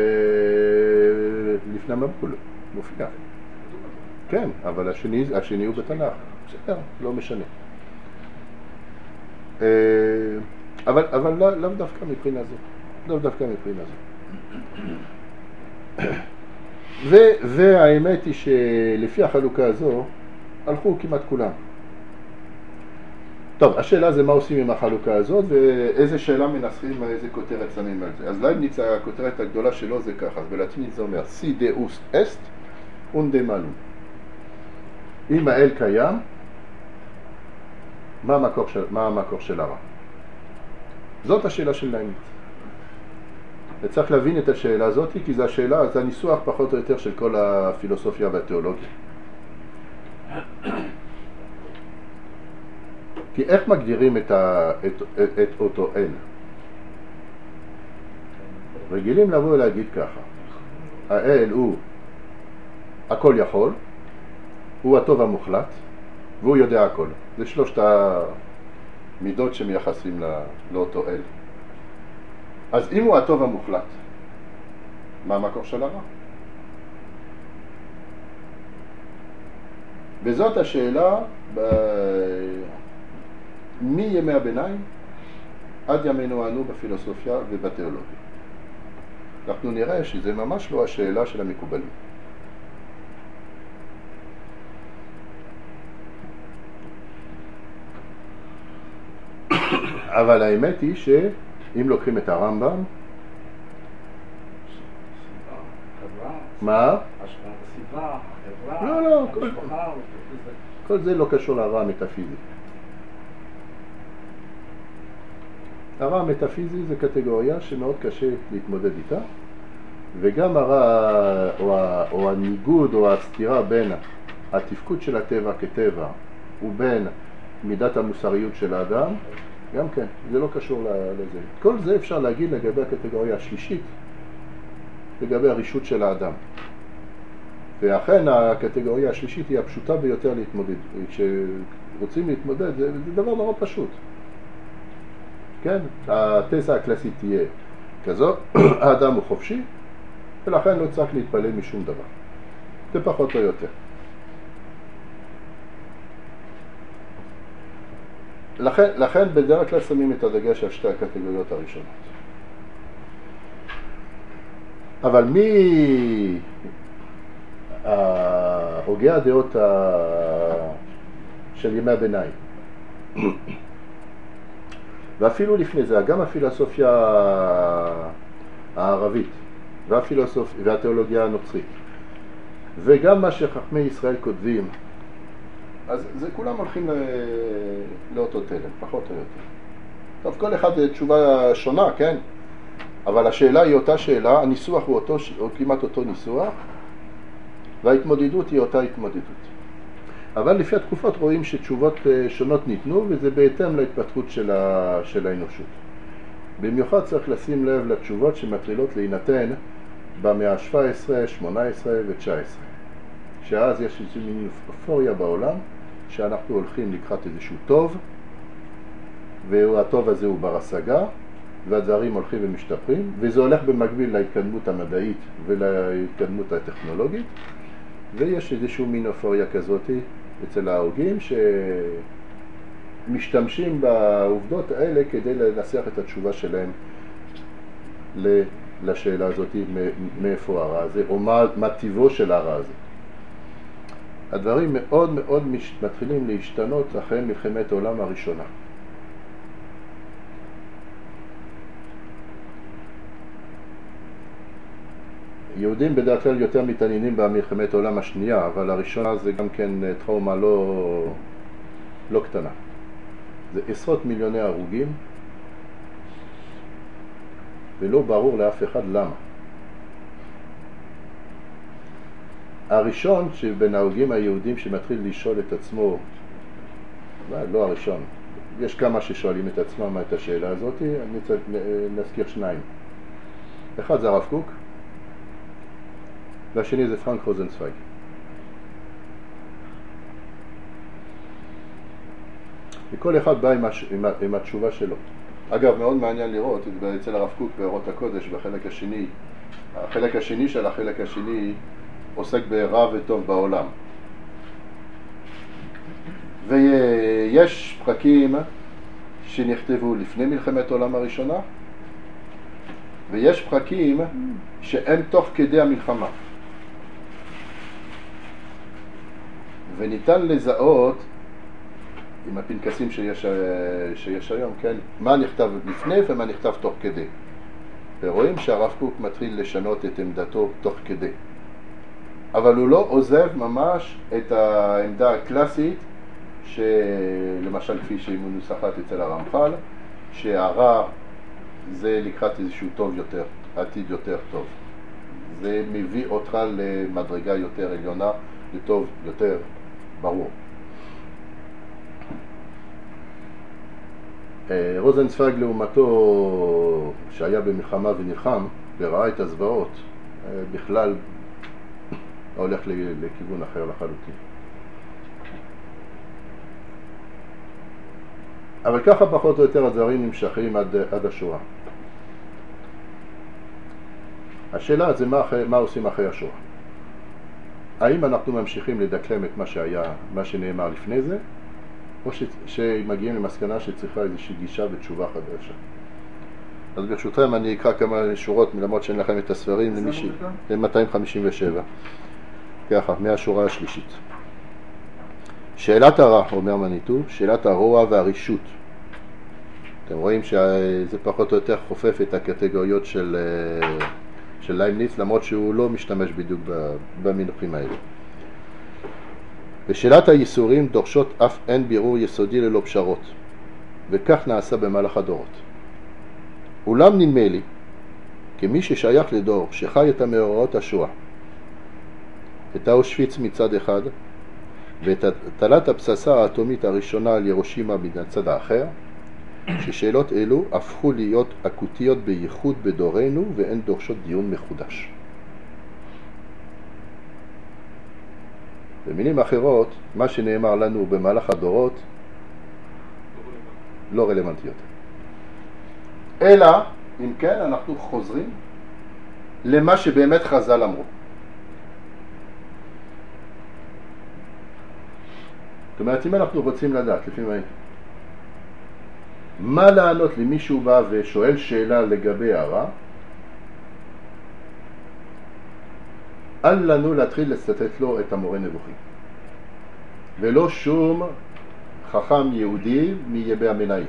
לפני המבול, מופיע. כן, אבל השני הוא בתנ"ך. בסדר, לא משנה. אבל לאו דווקא מבחינה זו. לא דווקא מבחינה זו. והאמת היא שלפי החלוקה הזו הלכו כמעט כולם. טוב, השאלה זה מה עושים עם החלוקה הזאת ואיזה שאלה מנסחים, איזה כותרת שמים על זה. אז לייבניץ, הכותרת הגדולה שלו זה ככה, אז בלטינית זה אומר Si Deus est unde malum. אם האל קיים, מה המקור של הרע? זאת השאלה של לייבניץ. וצריך להבין את השאלה הזאת, כי זו השאלה, זה הניסוח פחות או יותר של כל הפילוסופיה והתיאולוגיה. כי איך מגדירים את אותו אל? רגילים לבוא ולהגיד ככה, האל הוא הכל יכול, הוא הטוב המוחלט, והוא יודע הכל. זה שלושת המידות שמייחסים לאותו אל. אז אם הוא הטוב המוחלט, מה המקור של הרע? וזאת השאלה מימי הביניים עד ימינו אנו בפילוסופיה ובתיאולוגיה. אנחנו נראה שזה ממש לא השאלה של המקובלים. אבל האמת היא שאם לוקחים את הרמב"ם, מה? השפעת הסביבה, החברה, לא, המשפחה, כל זה לא קשור להרע המטאפיזי. הרע המטאפיזי זה קטגוריה שמאוד קשה להתמודד איתה, וגם הרע או הניגוד או הסתירה בין התפקוד של הטבע כטבע ובין מידת המוסריות של האדם, גם כן, זה לא קשור לזה. כל זה אפשר להגיד לגבי הקטגוריה השלישית, לגבי הרישות של האדם. ואכן הקטגוריה השלישית היא הפשוטה ביותר להתמודד. כשרוצים להתמודד זה דבר נורא פשוט. כן? התזה הקלאסית תהיה כזו, האדם הוא חופשי, ולכן לא צריך להתפלל משום דבר. זה פחות או יותר. לכן בדרך כלל שמים את הדגש על שתי הקטגוריות הראשונות. אבל מי הוגי הדעות של ימי הביניים, ואפילו לפני זה, גם הפילוסופיה הערבית והתיאולוגיה הנוצרית, וגם מה שחכמי ישראל כותבים, אז זה כולם הולכים לאותו תלם, פחות או יותר. טוב, כל אחד תשובה שונה, כן? אבל השאלה היא אותה שאלה, הניסוח הוא כמעט אותו ניסוח, וההתמודדות היא אותה התמודדות. אבל לפי התקופות רואים שתשובות שונות ניתנו, וזה בהתאם להתפתחות של האנושות. במיוחד צריך לשים לב לתשובות שמטרילות להינתן במאה ה-17, 18 ו-19. שאז יש איזו מין אופוריה בעולם, שאנחנו הולכים לקראת איזשהו טוב, והטוב הזה הוא בר השגה, והדברים הולכים ומשתפרים, וזה הולך במקביל להתקדמות המדעית ולהתקדמות הטכנולוגית, ויש איזשהו מין אופוריה כזאת אצל ההוגים שמשתמשים בעובדות האלה כדי לנסח את התשובה שלהם לשאלה הזאת, מאיפה הרע הזה, או מה טיבו של הרע הזה. הדברים מאוד מאוד מתחילים להשתנות אחרי מלחמת העולם הראשונה. יהודים בדרך כלל יותר מתעניינים במלחמת העולם השנייה, אבל הראשונה זה גם כן טראומה לא קטנה. זה עשרות מיליוני הרוגים, ולא ברור לאף אחד למה. הראשון שבין ההוגים היהודים שמתחיל לשאול את עצמו, לא הראשון, יש כמה ששואלים את עצמם את השאלה הזאת, אני נזכיר שניים. אחד זה הרב קוק, והשני זה פרנק רוזנצוויג. וכל אחד בא עם התשובה שלו. אגב, מאוד מעניין לראות אצל הרב קוק באורות הקודש בחלק השני, החלק השני של החלק השני עוסק ברע וטוב בעולם. ויש פרקים שנכתבו לפני מלחמת העולם הראשונה, ויש פרקים שהם תוך כדי המלחמה. וניתן לזהות עם הפנקסים שיש היום, כן, מה נכתב לפני ומה נכתב תוך כדי. ורואים שהרב קוק מתחיל לשנות את עמדתו תוך כדי. אבל הוא לא עוזב ממש את העמדה הקלאסית, שלמשל כפי שהיא מנוסחת אצל הרמח"ל, שהרע זה לקראת איזשהו טוב יותר, עתיד יותר טוב. זה מביא אותך למדרגה יותר עליונה, לטוב יותר ברור. רוזנצוויג לעומתו, שהיה במלחמה ונלחם וראה את הזוועות, בכלל הולך לכיוון אחר לחלוטין. אבל ככה פחות או יותר הדברים נמשכים עד השואה. השאלה זה מה עושים אחרי השואה. האם אנחנו ממשיכים לדקלם את מה שנאמר לפני זה, או שמגיעים למסקנה שצריכה איזושהי גישה ותשובה חדשה. אז ברשותכם אני אקרא כמה שורות, למרות שאין לכם את הספרים, ל-257. ככה, מהשורה השלישית. שאלת הרע, אומר מניטו, שאלת הרוע והרישות. אתם רואים שזה פחות או יותר חופף את הקטגוריות של לייבניץ, למרות שהוא לא משתמש בדיוק במינוחים האלה. בשאלת הייסורים דורשות אף אין בירור יסודי ללא פשרות, וכך נעשה במהלך הדורות. אולם נדמה לי, כמי ששייך לדור שחי את המאורעות השואה, את אושוויץ מצד אחד, ואת הטלת הפצצה האטומית הראשונה על הירושימה מן הצד האחר, ששאלות אלו הפכו להיות אקוטיות בייחוד בדורנו והן דורשות דיון מחודש. במילים אחרות, מה שנאמר לנו במהלך הדורות לא רלוונטי יותר. אלא, אם כן, אנחנו חוזרים למה שבאמת חז"ל אמרו. זאת אומרת, אם אנחנו רוצים לדעת, לפי מה לענות למי שהוא בא ושואל שאלה לגבי הרע, אל לנו להתחיל לצטט לו את המורה נבוכים. ולא שום חכם יהודי מימי הביניים.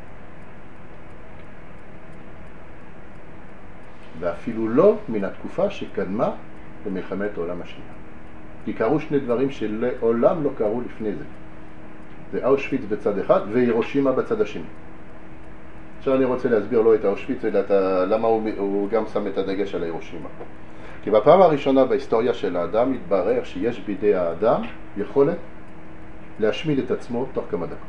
ואפילו לא מן התקופה שקדמה במלחמת העולם השנייה. כי קרו שני דברים שלעולם לא קרו לפני זה. זה אושוויץ בצד אחד והירושימה בצד השני. עכשיו אני רוצה להסביר לו את אושוויץ למה הוא גם שם את הדגש על הירושימה. כי בפעם הראשונה בהיסטוריה של האדם התברר שיש בידי האדם יכולת להשמיד את עצמו תוך כמה דקות.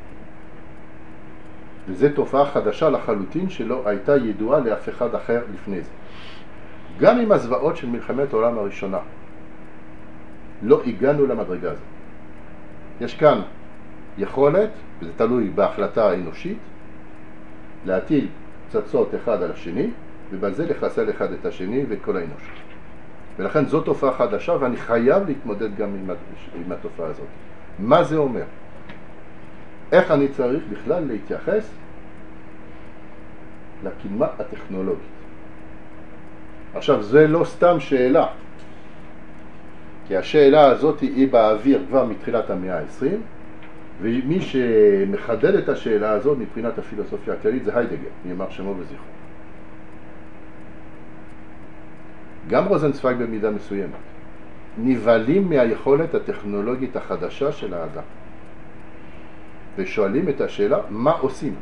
וזו תופעה חדשה לחלוטין שלא הייתה ידועה לאף אחד אחר לפני זה. גם עם הזוועות של מלחמת העולם הראשונה לא הגענו למדרגה הזאת. יש כאן יכולת, וזה תלוי בהחלטה האנושית, להטיל פצצות אחד על השני, ובזה לחסל אחד את השני ואת כל האנוש. ולכן זו תופעה חדשה, ואני חייב להתמודד גם עם התופעה הזאת. מה זה אומר? איך אני צריך בכלל להתייחס לקדמה הטכנולוגית? עכשיו, זה לא סתם שאלה, כי השאלה הזאת היא באוויר כבר מתחילת המאה ה-20, ומי שמחדד את השאלה הזאת מבחינת הפילוסופיה הכללית זה היידגר, יאמר שמו וזכרו. גם רוזנצוויג במידה מסוימת נבהלים מהיכולת הטכנולוגית החדשה של האדם, ושואלים את השאלה מה עושים.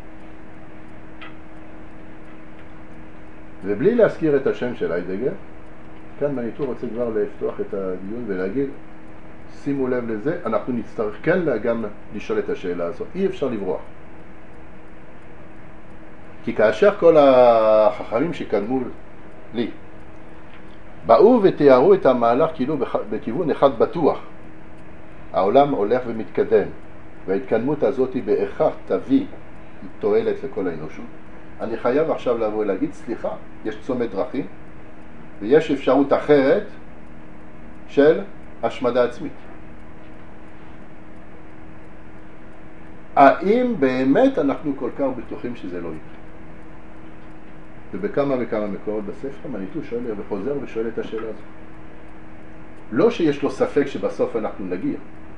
ובלי להזכיר את השם של היידגר, כאן מניטו רוצה כבר לפתוח את הדיון ולהגיד, שימו לב לזה, אנחנו נצטרך כן גם לשאול את השאלה הזאת, אי אפשר לברוח. כי כאשר כל החכמים שקדמו לי באו ותיארו את המהלך כאילו בכיוון אחד בטוח, העולם הולך ומתקדם, וההתקדמות הזאת היא בהכרח תביא תועלת לכל האנושות, אני חייב עכשיו לבוא ולהגיד, סליחה, יש צומת דרכים, ויש אפשרות אחרת של השמדה עצמית. האם באמת אנחנו כל כך בטוחים שזה לא יקרה? ובכמה וכמה מקורות בספר מניטו שואל וחוזר ושואל את השאלה הזאת. לא שיש לו ספק שבסוף אנחנו נגיע,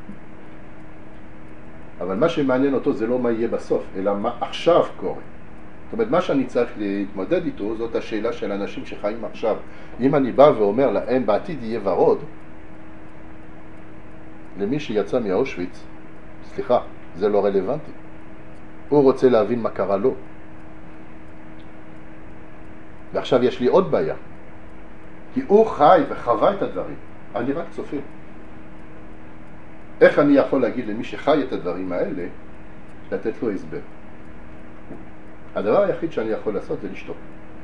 אבל מה שמעניין אותו זה לא מה יהיה בסוף, אלא מה עכשיו קורה. זאת אומרת, מה שאני צריך להתמודד איתו זאת השאלה של אנשים שחיים עכשיו. אם אני בא ואומר להם בעתיד יהיה ורוד, למי שיצא מאושוויץ, סליחה, זה לא רלוונטי. הוא רוצה להבין מה קרה לו. ועכשיו יש לי עוד בעיה, כי הוא חי וחווה את הדברים, אני רק צופה. איך אני יכול להגיד למי שחי את הדברים האלה, לתת לו הסבר? הדבר היחיד שאני יכול לעשות זה לשתוק.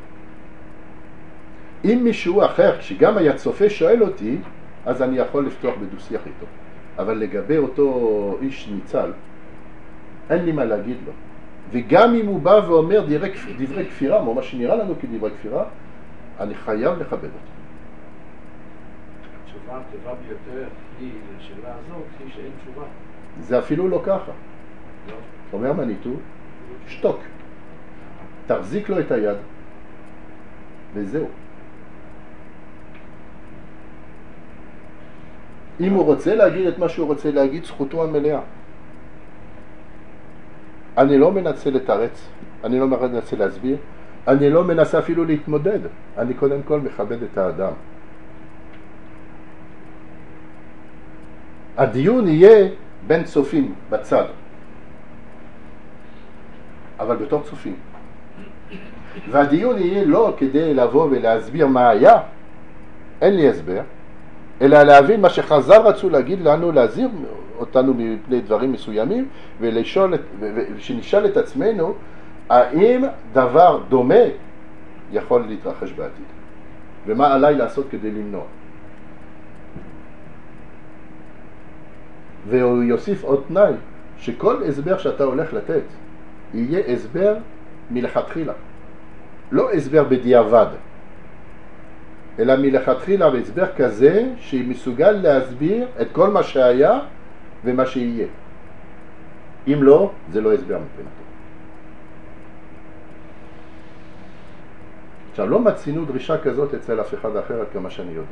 אם מישהו אחר שגם היה צופה שואל אותי, אז אני יכול לפתוח בדו-שיח איתו. אבל לגבי אותו איש ניצל, אין לי מה להגיד לו. וגם אם הוא בא ואומר דברי כפירה, או מה שנראה לנו כדברי כפירה, אני חייב לכבד אותו. התשובה הטובה ביותר היא לשאלה הזאת, היא שאין תשובה. זה אפילו לא ככה. אומר מניטו, שתוק. תחזיק לו את היד, וזהו. אם הוא רוצה להגיד את מה שהוא רוצה להגיד, זכותו המלאה. אני לא מנסה לתרץ, אני לא מנסה להסביר, אני לא מנסה אפילו להתמודד. אני קודם כל מכבד את האדם. הדיון יהיה בין צופים בצד, אבל בתור צופים. והדיון יהיה לא כדי לבוא ולהסביר מה היה, אין לי הסבר, אלא להבין מה שחז"ל רצו להגיד לנו, להזהיר אותנו מפני דברים מסוימים, ושנשאל את עצמנו, האם דבר דומה יכול להתרחש בעתיד? ומה עליי לעשות כדי למנוע? והוא יוסיף עוד תנאי, שכל הסבר שאתה הולך לתת, יהיה הסבר מלכתחילה. לא הסבר בדיעבד, אלא מלכתחילה בהסבר כזה שהיא מסוגל להסביר את כל מה שהיה ומה שיהיה. אם לא, זה לא הסבר מבחינתו. עכשיו, לא מצינו דרישה כזאת אצל אף אחד אחר, כמה שאני יודע.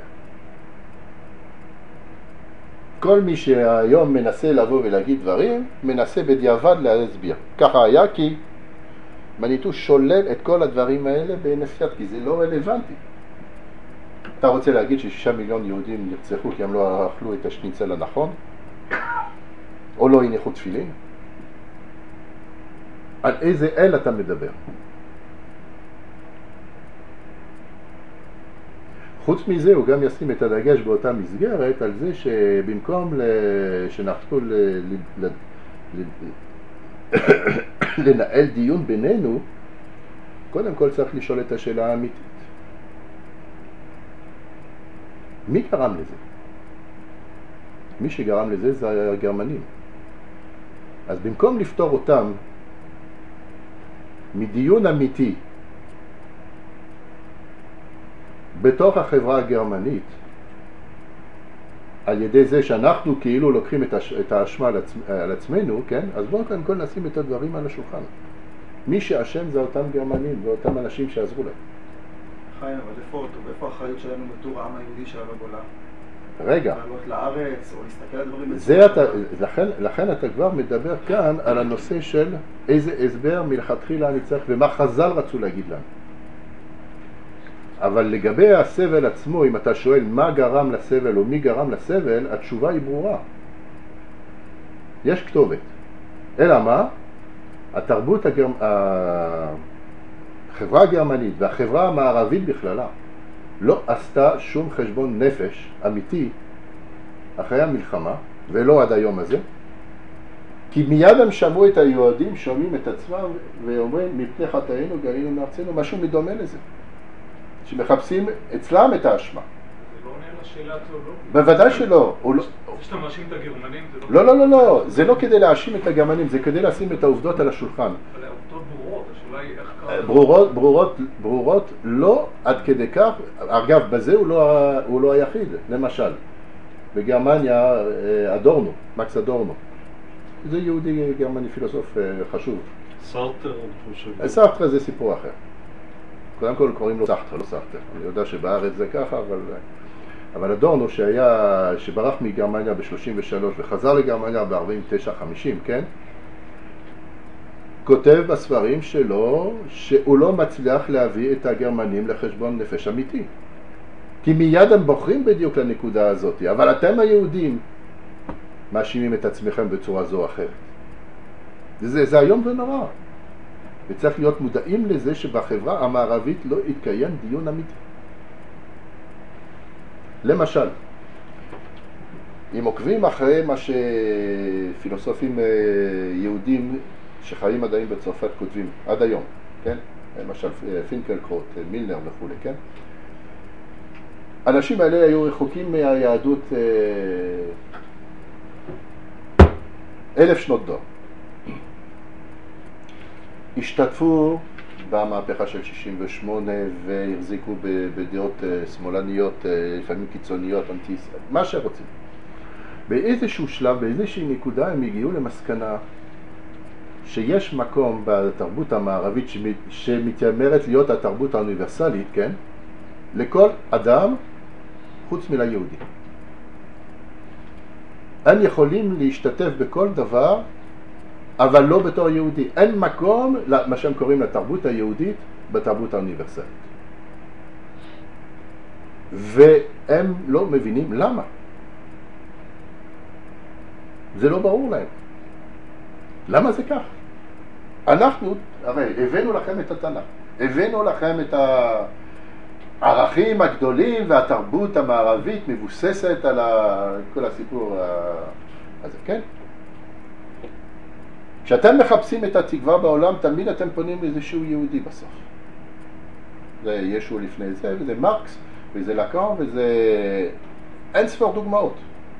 כל מי שהיום מנסה לבוא ולהגיד דברים, מנסה בדיעבד להסביר. ככה היה כי מניטו שולל את כל הדברים האלה בהינף יד, כי זה לא רלוונטי. אתה רוצה להגיד ש6 מיליון יהודים נרצחו כי הם לא אכלו את השניצל הנכון? או לא הניחו תפילין? על איזה אל אתה מדבר? חוץ מזה הוא גם ישים את הדגש באותה מסגרת על זה שבמקום שנחתו לנהל דיון בינינו, קודם כל צריך לשאול את השאלה האמיתית. מי גרם לזה? מי שגרם לזה זה הגרמנים. אז במקום לפתור אותם מדיון אמיתי בתוך החברה הגרמנית, על ידי זה שאנחנו כאילו לוקחים את האשמה על עצמנו, כן? אז בואו כאן כל נשים את הדברים על השולחן. מי שאשם זה אותם גרמנים ואותם אנשים שעזרו להם. חיים, אבל איפה האחריות שלנו בתור העם היהודי שהיה בגולה? רגע. לעלות לארץ או להסתכל על דברים... לכן אתה כבר מדבר כאן על הנושא של איזה הסבר מלכתחילה אני צריך ומה חז"ל רצו להגיד לנו. אבל לגבי הסבל עצמו, אם אתה שואל מה גרם לסבל או מי גרם לסבל, התשובה היא ברורה. יש כתובת. אלא מה? התרבות החברה הגרמנית והחברה המערבית בכללה לא עשתה שום חשבון נפש אמיתי אחרי המלחמה, ולא עד היום הזה, כי מיד הם שמעו את היהודים, שומעים את עצמם ואומרים מפני חטאינו גלינו מארצנו, משהו מדומה לזה. שמחפשים אצלם את האשמה. זה לא עונה לשאלה התיאולוגית. בוודאי שלא. זה שאתה מאשים את הגרמנים זה לא... לא, זה לא כדי להאשים את הגרמנים, זה כדי לשים את העובדות על השולחן. אבל העובדות ברורות, השאלה היא איך קרה... ברורות לא עד כדי כך. אגב, בזה הוא לא היחיד. למשל, בגרמניה אדורנו, מקס אדורנו. זה יהודי גרמני פילוסוף חשוב. סארטר, אני חושב. סארטר זה סיפור אחר. קודם כל קוראים לו סארטר, לא סארטר. אני יודע שבארץ זה ככה, אבל אדורנו שברח מגרמניה ב-33 וחזר לגרמניה ב-49-50, כן? כותב בספרים שלו שהוא לא מצליח להביא את הגרמנים לחשבון נפש אמיתי. כי מיד הם בוחרים בדיוק לנקודה הזאת, אבל אתם היהודים מאשימים את עצמכם בצורה זו או אחרת. זה היום ונורא. וצריך להיות מודעים לזה שבחברה המערבית לא יתקיים דיון אמיתי. למשל, אם עוקבים אחרי מה שפילוסופים יהודים שחיים עדיין בצרפת כותבים עד היום, כן? למשל פינקלקרוט, מילנר וכו', כן? האנשים האלה היו רחוקים מהיהדות 1000 שנות דור. השתתפו במהפכה של 68 והחזיקו בדעות שמאלניות, לפעמים קיצוניות, מה שרוצים. באיזשהו שלב, באיזושהי נקודה הם הגיעו למסקנה שיש מקום בתרבות המערבית שמתיימרת להיות התרבות האוניברסלית, כן? לכל אדם חוץ מליהודי. הם יכולים להשתתף בכל דבר, אבל לא בתור יהודי. אין מקום, מה שהם קוראים לתרבות היהודית, בתרבות האוניברסלית. והם לא מבינים למה. זה לא ברור להם. למה זה כך? אנחנו, הרי הבאנו לכם את התנ"ך, הבאנו לכם את הערכים הגדולים, והתרבות המערבית מבוססת על כל הסיפור הזה, כן? כשאתם מחפשים את התקווה בעולם, תמיד אתם פונים לאיזשהו יהודי בסוף. זה ישו לפני זה, וזה מרקס, וזה לקאן, וזה אין ספר דוגמאות.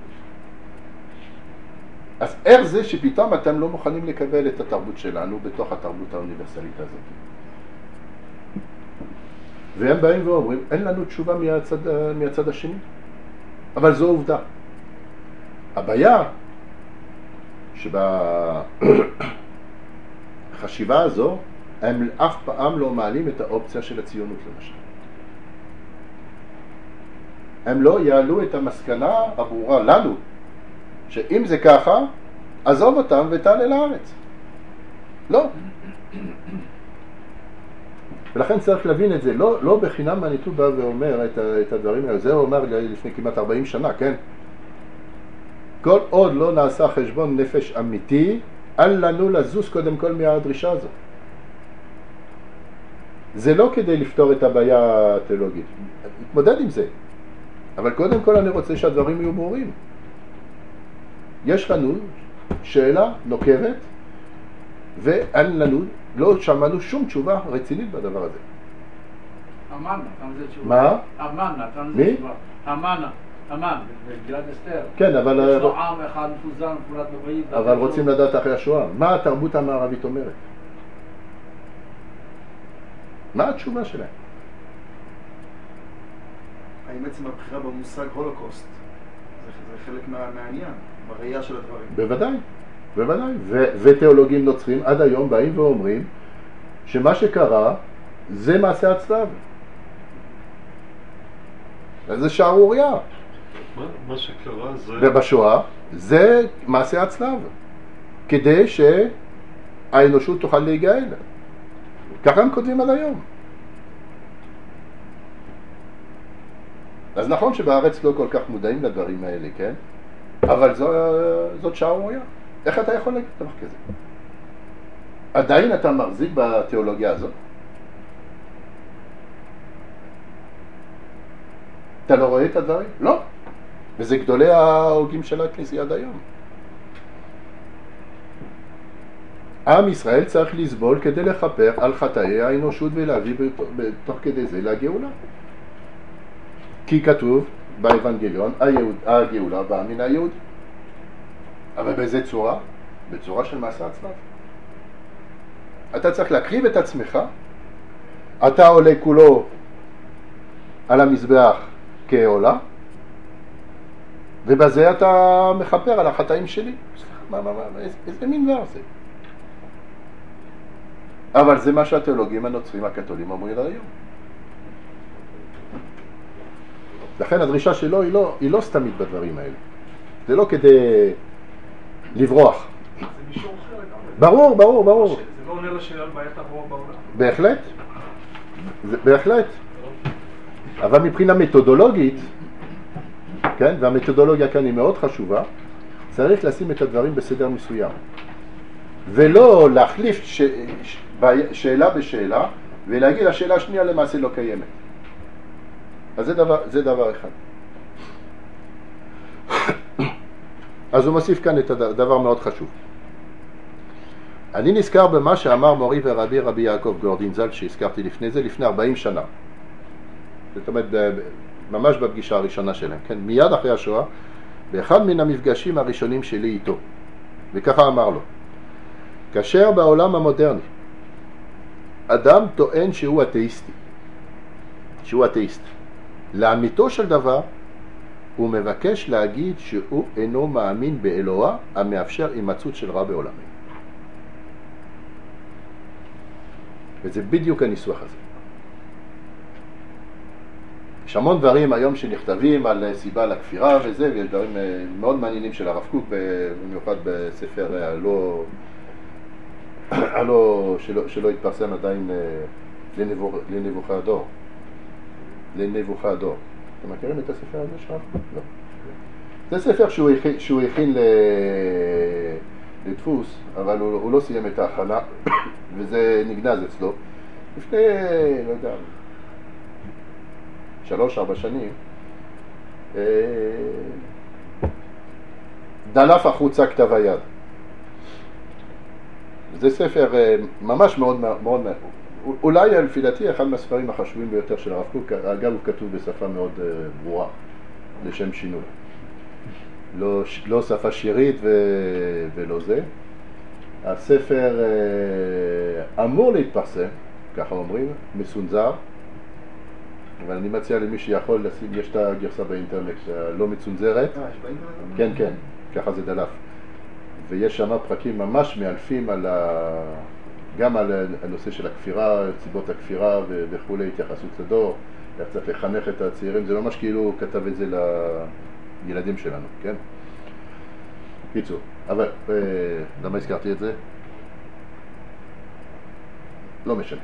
אז איך זה שפתאום אתם לא מוכנים לקבל את התרבות שלנו בתוך התרבות האוניברסלית הזאת? והם באים ואומרים, אין לנו תשובה מהצד השני. אבל זו עובדה. הבעיה שבחשיבה הזו, הם אף פעם לא מעלים את האופציה של הציונות למשל. הם לא יעלו את המסקנה הברורה לנו, שאם זה ככה, עזוב אותם ותעלה לארץ. לא. ולכן צריך להבין את זה. לא בחינם מניטו בא ואומר את הדברים האלה. זה הוא אומר לפני כמעט 40 שנה, כן? כל עוד לא נעשה חשבון נפש אמיתי, אל לנו לזוז קודם כל מהדרישה הזו. זה לא כדי לפתור את הבעיה התיאולוגית. התמודד עם זה. אבל קודם כל אני רוצה שהדברים יהיו ברורים. יש לנו שאלה נוקבת, ואין לנו, לא שמענו שום תשובה רצינית בדבר הזה. המן נתן זה תשובה. מה? המן נתן זה תשובה. המן, בגלעד אסתר. כן, אבל... יש לו עם אחד מפוזר, מפולט בברית. אבל רוצים לדעת אחרי השואה. מה התרבות המערבית אומרת? מה התשובה שלהם? האם בעצם הבחירה במושג הולוקוסט זה חלק מהעניין, בראייה של הדברים? בוודאי, בוודאי. ותיאולוגים נוצרים עד היום באים ואומרים שמה שקרה זה מעשה הצלב. זה שערוריה. מה שקרה זה... ובשואה זה מעשה הצלב, כדי שהאנושות תוכל להיגאל. ככה הם כותבים עד היום. אז נכון שבארץ לא כל כך מודעים לדברים האלה, כן? אבל זאת שערוריה. איך אתה יכול להגיד דבר כזה? עדיין אתה מחזיק בתיאולוגיה הזאת? אתה לא רואה את הדברים? לא. וזה גדולי ההוגים של הכנסייה עד היום. עם ישראל צריך לסבול כדי לכפר על חטאי האנושות ולהביא בתוך כדי זה לגאולה. כי כתוב באבנגליון, הגאולה באה מן היהודי. אבל באיזה צורה? בצורה של מעשה הצלב. אתה צריך להקריב את עצמך, אתה עולה כולו על המזבח כעולה, ובזה אתה מכפר על החטאים שלי. איזה מין דבר זה? אבל זה מה שהתיאולוגים הנוצרים הקתולים אומרים עד היום. לכן הדרישה שלו היא לא סתמית בדברים האלה. זה לא כדי לברוח. זה מישור אחר ברור, לגמרי. ברור, ברור. זה לא עונה לשאלה על בעיית הרוע בעולם. בהחלט. בהחלט. אבל מבחינה מתודולוגית, כן, והמתודולוגיה כאן היא מאוד חשובה, צריך לשים את הדברים בסדר מסוים. ולא להחליף שאלה בשאלה, ולהגיד השאלה השנייה למעשה לא קיימת. אז זה דבר אחד. אז הוא מוסיף כאן את הדבר מאוד חשוב. אני נזכר במה שאמר מורי ורבי רבי יעקב גורדין ז"ל, שהזכרתי לפני זה, לפני 40 שנה. זאת אומרת, ממש בפגישה הראשונה שלהם, כן? מיד אחרי השואה, באחד מן המפגשים הראשונים שלי איתו. וככה אמר לו, כאשר בעולם המודרני, אדם טוען שהוא אתאיסטי, שהוא אתאיסט. לאמיתו של דבר, הוא מבקש להגיד שהוא אינו מאמין באלוה המאפשר הימצאות של רע בעולמנו. וזה בדיוק הניסוח הזה. יש המון דברים היום שנכתבים על סיבה לכפירה וזה, ויש דברים מאוד מעניינים של הרב קוק, במיוחד בספר שלא התפרסם עדיין לנבוכדנצר. לנבוכדנצר. אתם מכירים את הספר הזה שלך? לא. זה ספר שהוא הכין לדפוס, אבל הוא לא סיים את ההכנה, וזה נגנז אצלו. לפני, לא יודע, 3-4 שנים, דלף החוצה כתב היד. זה ספר ממש מאוד מאוד, אולי לפי דעתי אחד מהספרים החשובים ביותר של הרב קוק. אגב, הוא כתוב בשפה מאוד ברורה, לשם שינוי. לא שפה שירית ולא זה. הספר אמור להתפרסם, ככה אומרים, מסונזר, אבל אני מציע למי שיכול לשים, יש את הגרסה באינטרנט לא מצונזרת. יש באינטרנט? כן, כן, ככה זה דלף. ויש שם פרקים ממש מאלפים גם על הנושא של הכפירה, סיבות הכפירה וכו', התייחסות לדור, איך צריך לחנך את הצעירים. זה ממש כאילו כתב את זה לילדים שלנו, כן? קיצור, אבל למה הזכרתי את זה? לא משנה.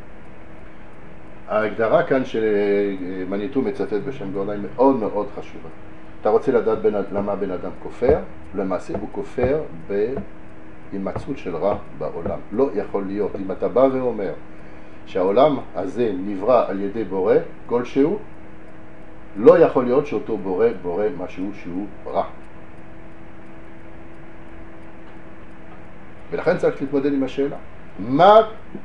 ההגדרה כאן שמניטו מצטט בשם גאולה היא מאוד מאוד חשובה. אתה רוצה לדעת למה בן אדם כופר? למעשה הוא כופר בהימצאות של רע בעולם. לא יכול להיות. אם אתה בא ואומר שהעולם הזה נברא על ידי בורא כלשהו, לא יכול להיות שאותו בורא משהו שהוא רע. ולכן צריך להתמודד עם השאלה. מה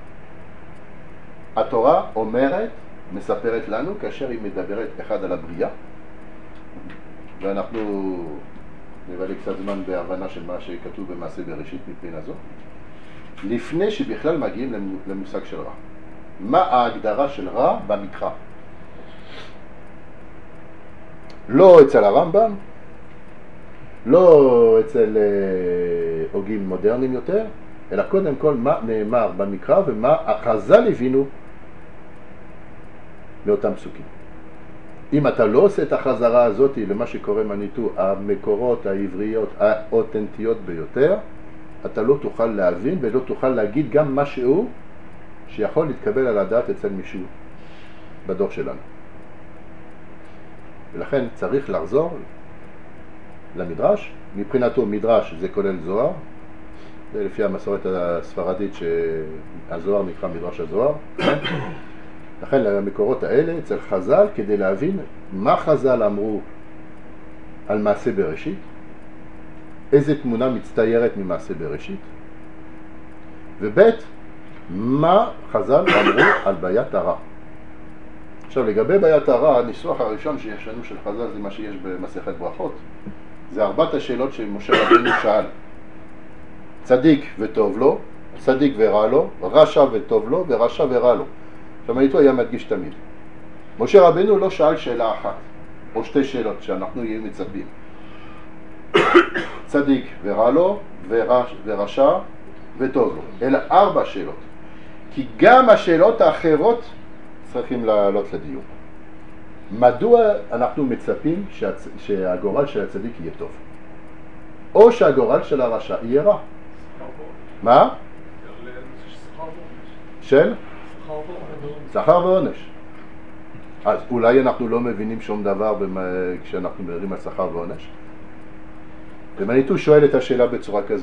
התורה אומרת, מספרת לנו, כאשר היא מדברת אחד על הבריאה, ואנחנו נבלה קצת זמן בהבנה של מה שכתוב במעשה בראשית מבחינה זו, לפני שבכלל מגיעים למושג של רע. מה ההגדרה של רע במקרא? לא אצל הרמב"ם, לא אצל הוגים מודרניים יותר, אלא קודם כל מה נאמר במקרא ומה החז"ל הבינו מאותם פסוקים. אם אתה לא עושה את החזרה הזאת למה שקורא מניטו, המקורות העבריות האותנטיות ביותר, אתה לא תוכל להבין ולא תוכל להגיד גם משהו שיכול להתקבל על הדעת אצל מישהו בדור שלנו. ולכן צריך לחזור למדרש. מבחינתו מדרש זה כולל זוהר, זה לפי המסורת הספרדית שהזוהר נקרא מדרש הזוהר. לכן למקורות האלה אצל חז"ל, כדי להבין מה חז"ל אמרו על מעשה בראשית, איזה תמונה מצטיירת ממעשה בראשית, ובית, מה חז"ל אמרו על בעיית הרע. עכשיו לגבי בעיית הרע, הניסוח הראשון שיש לנו של חז"ל זה מה שיש במסכת ברכות. זה 4 השאלות שמשה רבנו שאל. צדיק וטוב לו, צדיק ורע לו, רשע וטוב לו ורשע ורע לו. שמעיתו היה מדגיש תמיד. משה רבנו לא שאל שאלה אחת, או 2 שאלות שאנחנו יהיו מצפים. צדיק ורע לו, ורשע וטוב לו. אלא 4 שאלות. כי גם השאלות האחרות צריכים לעלות לדיון. מדוע אנחנו מצפים שהגורל של הצדיק יהיה טוב? או שהגורל של הרשע יהיה רע? מה? של? שכר ועונש. אז אולי אנחנו לא מבינים שום דבר כשאנחנו מדברים על שכר ועונש? ומניטו שואל את השאלה בצורה כזו.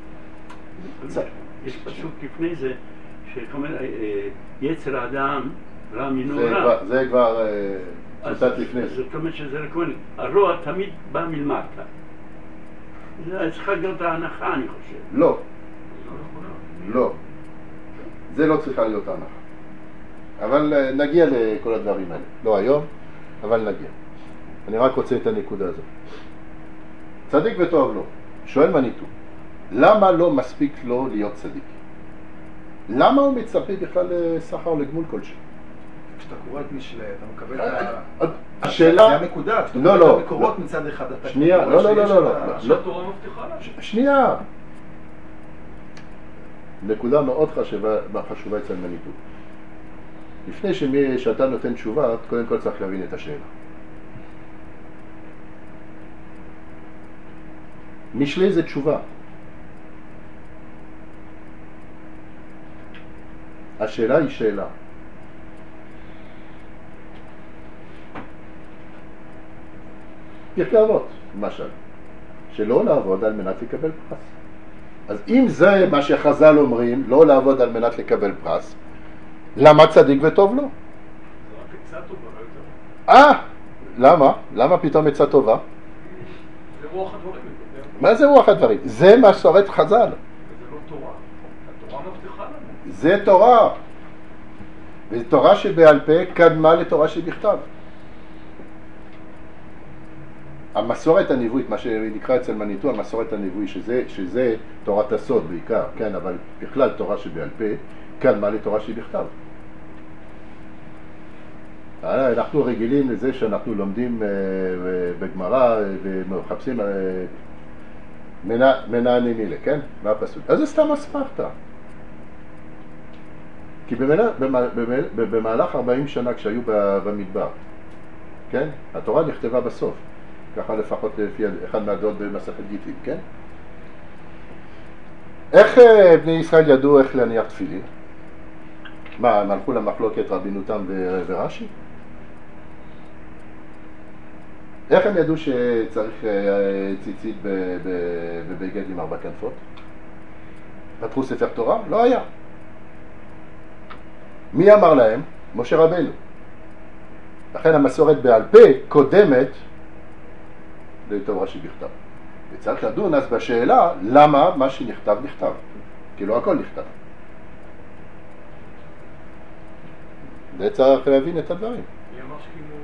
יש פסוק לפני זה, שאומר, יצר האדם רע מינו רע. זה כבר קצת לפני זה. זאת אומרת שזה רק הרוע תמיד בא מלמטה. זה צריכה להיות ההנחה, אני חושב. לא. לא. זה לא צריכה להיות ההנחה. אבל נגיע לכל הדברים האלה. לא היום, אבל נגיע. אני רק רוצה את הנקודה הזאת. צדיק וטוב לו. שואל מניטו, למה לא מספיק לו להיות צדיק? למה הוא מצפה בכלל לשכר או לגמול כלשהו? כשאתה קורא את משלי, אתה מקבל את השאלה... זה הנקודה, כשאתה לא, קורא לא. את המקורות מצד אחד, אתה שנייה, לא, לא, לא, לא, לא. שהתורה מבטיחה לנו. שנייה. נקודה מאוד חשובה אצל מניטו. לפני שאתה נותן תשובה, קודם כל צריך להבין את השאלה. משלי זה תשובה. השאלה היא שאלה. פרקי אבות, למשל, שלא לעבוד על מנת לקבל פרס. אז אם זה מה שחז"ל אומרים, לא לעבוד על מנת לקבל פרס, למה צדיק וטוב לו? זה רק עצה טובה, לא יותר. למה? למה פתאום עצה טובה? זה רוח הדברים. מה זה רוח הדברים? זה מסורת חז"ל. וזה לא תורה. התורה מבטיחה לנו. זה תורה. ותורה שבעל פה קדמה לתורה שבכתב. המסורת הנבואית, מה שנקרא אצל מניטו, המסורת הנבואית, שזה תורת הסוד בעיקר, כן, אבל בכלל תורה שבעל פה, קדמה לתורה שבכתב. אנחנו רגילים לזה שאנחנו לומדים בגמרא ומחפשים מנעני מילה, כן? מה הפסוק? אז זה סתם אסמכתא. כי במהלך 40 שנה כשהיו במדבר, כן? התורה נכתבה בסוף. ככה לפחות לפי אחד מהדעות במסכת גיטין, כן? איך בני ישראל ידעו איך להניח תפילין? מה, הם הלכו למחלוקת רבינותם ורש"י? איך הם ידעו שצריך ציצית בבגד עם 4 כנפות? פתחו ספר תורה? לא היה. מי אמר להם? משה רבנו. לכן המסורת בעל פה קודמת לתורה שבכתב. וצריך לדון אז בשאלה למה מה שנכתב נכתב. כי לא הכל נכתב. זה צריך להבין את הדברים. מי אמר שכאילו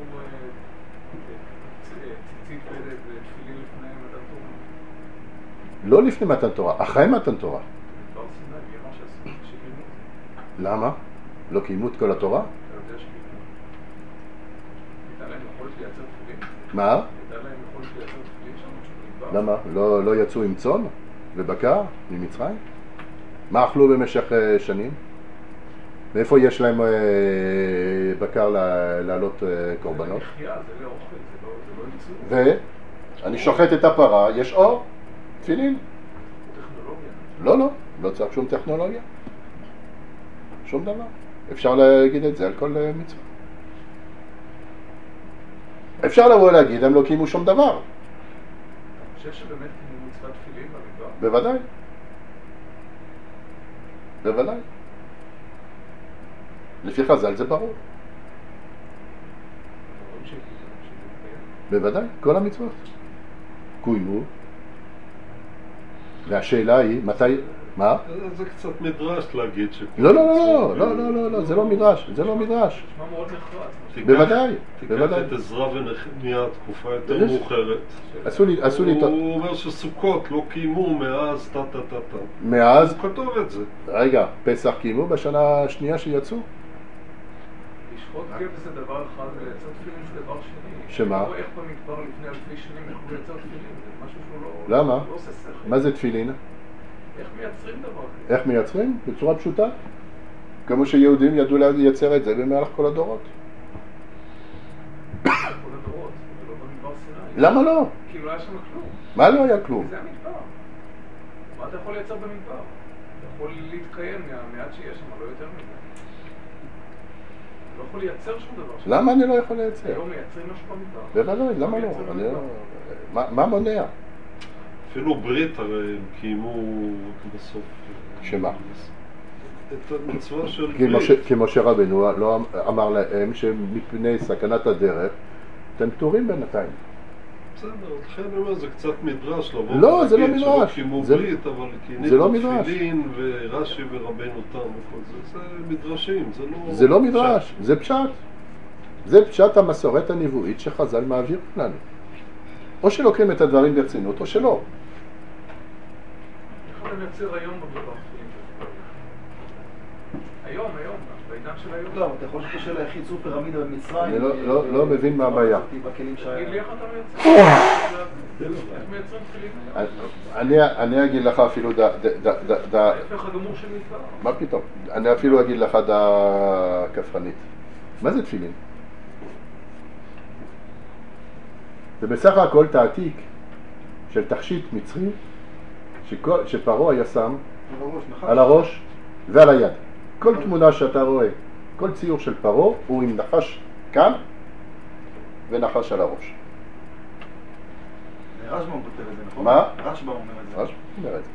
ציצית ותפילין לפני מתן תורה? לא לפני מתן תורה, אחרי מתן תורה. דבר סיני, מי אמר שקיימו את זה? למה? לא קיימו את כל התורה? אתה יודע שקיימו. הייתה להם יכולת לייצר תפילין? מה? הייתה להם יכולת לייצר תפילין שם? למה? לא יצאו עם צאן ובקר ממצרים? מה אכלו במשך שנים? מאיפה יש להם בקר לעלות קורבנות? זה מחיה, זה לא אוכל, זה לא ייצור. ואני שוחט את הפרה, יש אור, תפילין. טכנולוגיה. לא צריך שום טכנולוגיה. שום דבר. אפשר להגיד את זה על כל מצווה. אפשר לבוא להגיד, הם לא קיימו שום דבר. אתה חושב שבאמת קיימו מצוות תפילין במדבר? בוודאי. בוודאי. לפי חז"ל זה ברור. בוודאי, כל המצוות קוימו. והשאלה היא, מתי... מה? זה קצת מדרש להגיד ש... לא, זה לא מדרש, זה לא מדרש. נשמע מאוד נחרץ. בוודאי, תיקח את עזרא ונחמיה, תקופה יותר מאוחרת. עשו לי... הוא אומר שסוכות לא קיימו מאז טה-טה-טה-טה. מאז... הוא כתוב את זה. רגע, פסח קיימו בשנה השנייה שיצאו? לשחוט כבש זה דבר אחד ולייצר תפילין זה דבר שני. שמה? לא איך במדבר לפני 1000 שנים איך הוא לייצר תפילין, זה משהו שהוא לא... למה? לא עושה שכל. מה זה תפילין? איך מייצרים דבר כזה? איך מייצרים? בצורה פשוטה. כמו שיהודים ידעו לייצר את זה במהלך כל הדורות. כל הדורות, זה לא במדבר סיני. למה לא? כי לא היה שם כלום. מה לא היה כלום? זה המדבר. מה אתה יכול לייצר במדבר? אתה יכול להתקיים מהמעט שיש שם, לא יותר מזה. אתה לא יכול לייצר שום דבר שם. למה אני לא יכול לייצר? היום מייצרים משהו במדבר. בוודאי, למה לא? מה מונע? אפילו ברית הרי הם קיימו בסוף. שמה? את המצווה של כי משה רבנו לא אמר להם שמפני סכנת הדרך אתם פטורים בינתיים. בסדר, לכן אני אומר, זה קצת מדרש לבוא לא, זה לא ולהגיד שלא מדרש. קיימו זה- ברית, אבל זה לא קיימו מדרש. תפילין ורש"י ורבנו תם וכל זה, זה מדרשים, זה לא... זה לא מדרש, זה פשט. זה פשט המסורת הנבואית שחז"ל מעביר לנו. או שלוקחים את הדברים ברצינות או שלא. איך אתה מייצר היום במדבר תפילין? היום, בעידן של היום. לא, אתה יכול שקשה להכין סופר פירמידה במצרים. אני לא מבין מה הבעיה. תגיד לי איך אתה מייצר? איך מייצרים כלים? אני אגיד לך אפילו ההפך הגמור של מדבר. מה פתאום? אני אפילו אגיד לך כפרנית. מה זה תפילין? זה בסך הכל תעתיק של תכשיט מצרי שפרעה היה שם על הראש ועל היד. כל תמונה שאתה רואה, כל ציור של פרעה הוא עם נחש כאן ונחש על הראש. רשב"א כותב את זה, נכון? מה? רשב"א אומר את זה. רשב"א אומר את זה.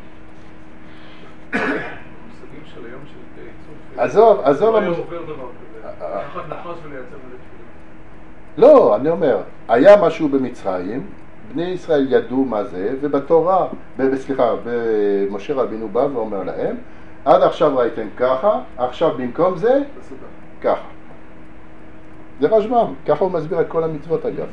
המושגים של היום של עיצוב. עזוב לא עובר דבר כזה. לקחת נחש ולייצר את תפילין. לא, אני אומר, היה משהו במצרים, בני ישראל ידעו מה זה, ובתורה, במשה רבינו בא ואומר להם, עד עכשיו ראיתם ככה, עכשיו במקום זה, ככה. זה רשב"ם, ככה הוא מסביר את כל המצוות אגב.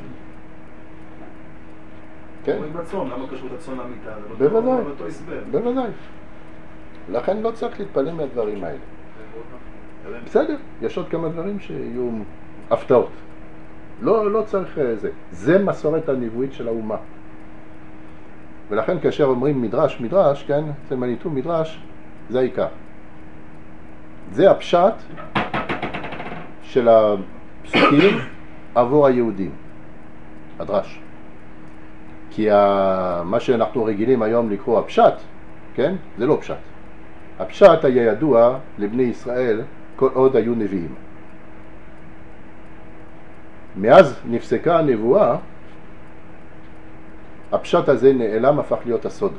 כן? אומרים בצום, למה קשור את הצום למיטה? בוודאי, באותו הסבר. בוודאי. לכן לא צריך להתפלא מהדברים האלה. בסדר, יש עוד כמה דברים שיהיו הפתעות. לא צריך זה. זה מסורת הנבואית של האומה. ולכן כאשר אומרים מדרש, כן? אצל מניטו מדרש, זה העיקר. זה הפשט של הפסוקים עבור היהודים. הדרש. כי מה שאנחנו רגילים היום לקרוא הפשט, כן? זה לא פשט. הפשט היה ידוע לבני ישראל כל עוד היו נביאים. מאז נפסקה הנבואה, הפשט הזה נעלם, הפך להיות הסוד.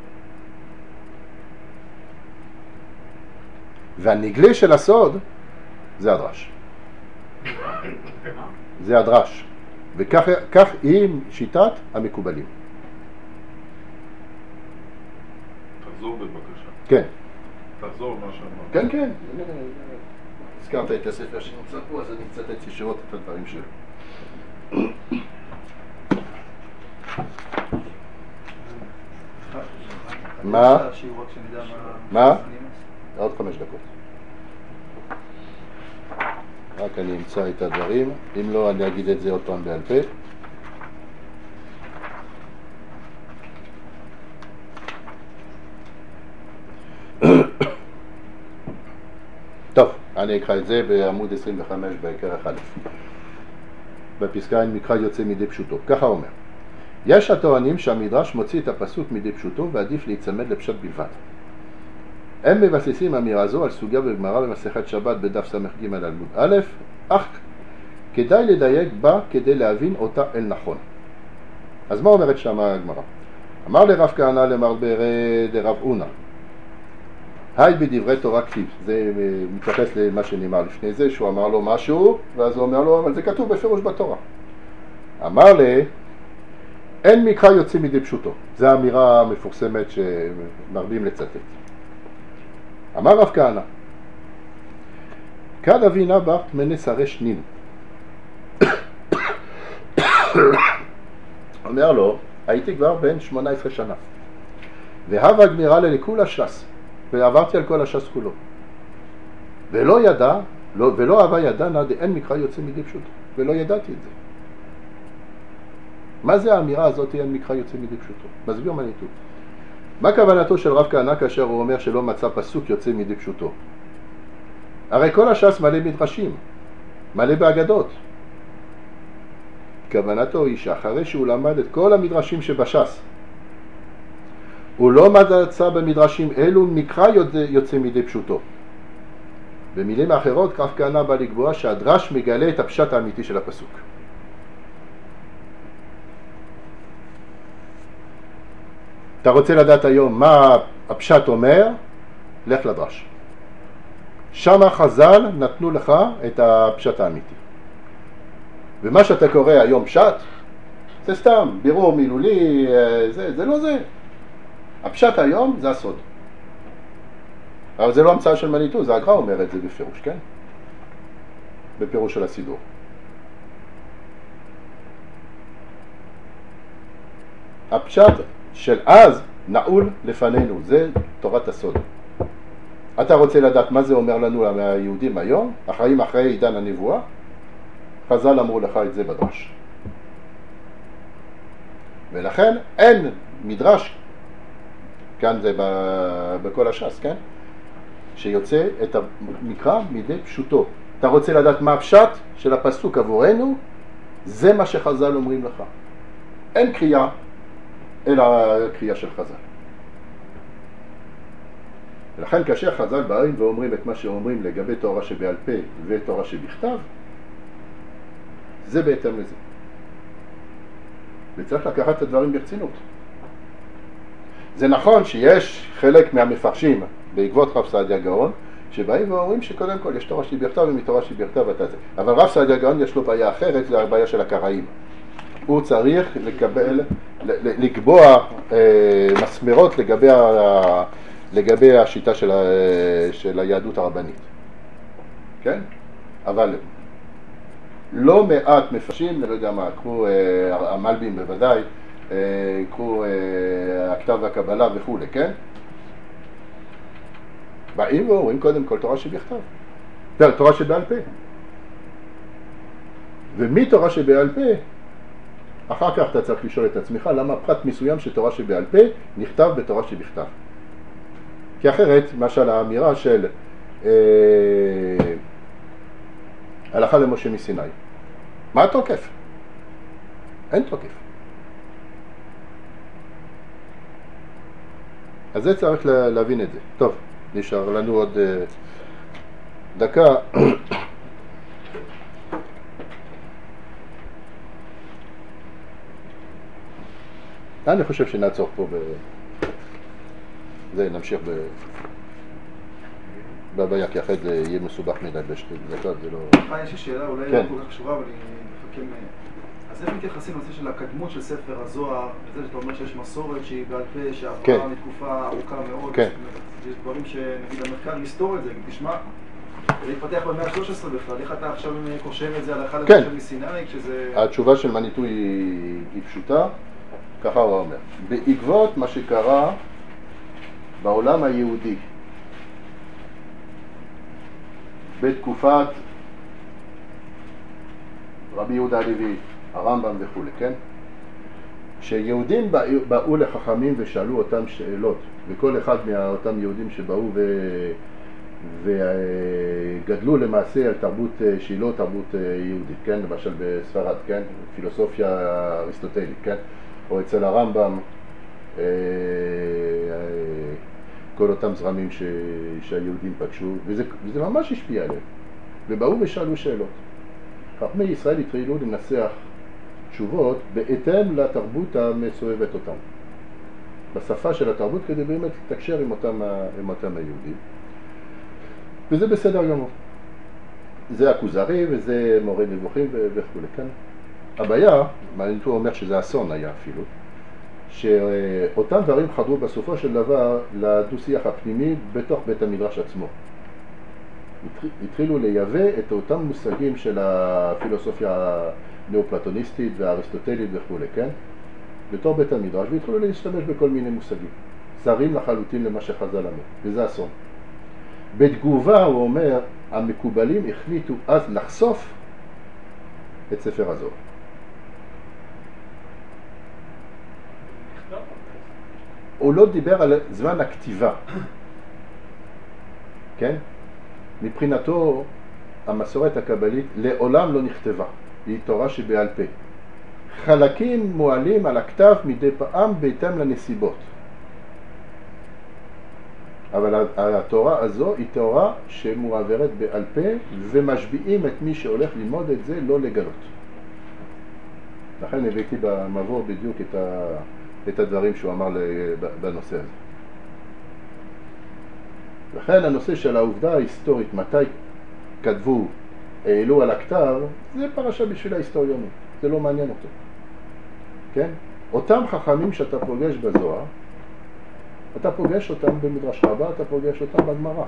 והנגלה של הסוד זה הדרש. זה הדרש. וכך היא שיטת המקובלים. תחזור בבקשה. כן. תחזור מה שאמרת. כן, כן. הזכרת את הספר שנמצא פה, אז אני מצטט ישירות את הדברים שלו. מה? מה? עוד 5 דקות. רק אני אמצא את הדברים, אם לא אני אגיד את זה עוד פעם בעל פה. טוב, אני אקרא את זה בעמוד 25 בעיקר 1. בפסקה אין מקרא יוצא מידי פשוטו. ככה אומר: יש הטוענים שהמדרש מוציא את הפסוק מידי פשוטו ועדיף להיצמד לפשט בלבד. הם מבססים אמירה זו על סוגיה בגמרא במסכת שבת בדף ס"ג עמוד א', אך כדאי לדייק בה כדי להבין אותה אל נכון. אז מה אומרת שם הגמרא? אמר לרב כהנא למר ברי דרב אונה, היי בדברי תורה כתיב. זה מתייחס למה שנאמר לפני זה, שהוא אמר לו משהו, ואז הוא אומר לו, אבל זה כתוב בפירוש בתורה. אמר לי, אין מקרא יוצא מידי פשוטו. זו האמירה המפורסמת שמרבים לצטט. אמר רב כהנא, כד אבינה בר מנס הרש נין. אומר לו, הייתי כבר בן 18 שנה, והווה גמירה לכולה ש"ס, ועברתי על כל הש"ס כולו, ולא הווה ידע נא דאין מקרא יוצא מידי פשוטו, ולא ידעתי את זה. מה זה האמירה הזאת, אין מקרא יוצא מידי פשוטו? מסביר מניטו. מה כוונתו של רב כהנא כאשר הוא אומר שלא מצא פסוק יוצא מידי פשוטו? הרי כל הש"ס מלא מדרשים, מלא באגדות. כוונתו היא שאחרי שהוא למד את כל המדרשים שבש"ס, הוא לא מצא במדרשים אלו מקרא יוצא מידי פשוטו. במילים אחרות, רב כהנא בא לקבוע שהדרש מגלה את הפשט האמיתי של הפסוק. אתה רוצה לדעת היום מה הפשט אומר? לך לדרש. שם חז"ל נתנו לך את הפשט האמיתי. ומה שאתה קורא היום פשט, זה סתם בירור מילולי, זה לא זה. הפשט היום זה הסוד. אבל זה לא המצאה של מניטו, זה הגר"א אומר את זה בפירוש, כן? בפירוש של הסידור. הפשט של אז נעול לפנינו, זה תורת הסוד. אתה רוצה לדעת מה זה אומר לנו היהודים היום, החיים אחרי עידן הנבואה? חז"ל אמרו לך את זה בדרש. ולכן אין מדרש, כאן זה בכל הש"ס, כן? שיוצא את המקרא מידי פשוטו. אתה רוצה לדעת מה הפשט של הפסוק עבורנו? זה מה שחז"ל אומרים לך. אין קריאה, אלא קריאה של חז"ל. ולכן כאשר חז"ל באים ואומרים את מה שאומרים לגבי תורה שבעל פה ותורה שבכתב, זה בהתאם לזה. וצריך לקחת את הדברים ברצינות. זה נכון שיש חלק מהמפרשים בעקבות רב סעדיה גאון שבאים ואומרים שקודם כל יש תורה שבכתב ומתורה שבכתב אתה זה. אבל רב סעדיה גאון יש לו בעיה אחרת, זה הבעיה של הקראים. הוא צריך לקבוע מסמרות לגבי השיטה של היהדות הרבנית. כן? אבל לא מעט מפרשים, אני לא יודע מה, קחו המלבים בוודאי, קחו הכתב והקבלה וכו', כן? באים ואומרים קודם כל תורה שבכתב, תורה שבעל פה. ומתורה שבעל פה, אחר כך אתה צריך לשאול את עצמך למה פרט מסוים שתורה שבעל פה נכתב בתורה שבכתב. כי אחרת, למשל האמירה של הלכה למשה מסיני, מה התוקף? אין תוקף. אז זה צריך להבין את זה. טוב, נשאר לנו עוד דקה. אני חושב שנעצור פה זה נמשיך בבעיה, כי אחרי זה יהיה מסובך מדי בשתי דקות, זה לא... יש לי שאלה, אולי לא כל כך קשורה, אבל אני מחכים... אז איך מתייחסים לנושא של הקדמות של ספר הזוהר, וזה שאתה אומר שיש מסורת שהיא בעל פה, שעברה מתקופה ארוכה מאוד, יש דברים שנגיד המחקר מסתור את זה, תשמע, להתפתח במאה ה-13 בכלל, איך אתה עכשיו קושר את זה הלכה למשה מסיני, כשזה... התשובה של מניטו היא פשוטה, ככה הוא אומר. בעקבות מה שקרה בעולם היהודי, בתקופת רבי יהודה הלוי, הרמב"ם וכו', כן? שיהודים באו לחכמים ושאלו אותם שאלות, וכל אחד מאותם יהודים שבאו וגדלו למעשה על תרבות שהיא לא תרבות יהודית, כן? למשל בספרד, כן? פילוסופיה אריסטוטלית, כן? או אצל הרמב"ם, כל אותם זרמים שהיהודים פגשו, וזה ממש השפיע עליהם, ובאו ושאלו שאלות. חכמי ישראל התחילו לנסח תשובות בהתאם לתרבות המסובבת אותם, בשפה של התרבות, כדי באמת לתקשר עם אותם היהודים, וזה בסדר גמור. זה הכוזרי וזה מורה נבוכים וכו', כן? הבעיה, מניטו אומר שזה אסון היה אפילו, שאותם דברים חדרו בסופו של דבר לדו-שיח הפנימי בתוך בית המדרש עצמו. התחילו לייבא את אותם מושגים של הפילוסופיה הנאופלטוניסטית והאריסטוטלית וכו', כן? בתור בית המדרש, והתחילו להשתמש בכל מיני מושגים, זרים לחלוטין למה שחז"ל אמרו, וזה אסון. בתגובה הוא אומר, המקובלים החליטו אז לחשוף את ספר הזוהר. הוא לא דיבר על זמן הכתיבה, כן? מבחינתו המסורת הקבלית לעולם לא נכתבה, היא תורה שבעל פה. חלקים מועלים על הכתב מדי פעם בהתאם לנסיבות. אבל התורה הזו היא תורה שמועברת בעל פה, ומשביעים את מי שהולך ללמוד את זה לא לגלות. לכן הבאתי במבוא בדיוק את הדברים שהוא אמר בנושא הזה. לכן הנושא של העובדה ההיסטורית, מתי כתבו, העלו על הכתב, זה פרשה בשביל ההיסטוריונים, זה לא מעניין אותו. כן? אותם חכמים שאתה פוגש בזוהר, אתה פוגש אותם במדרש רבה, אתה פוגש אותם בגמרא.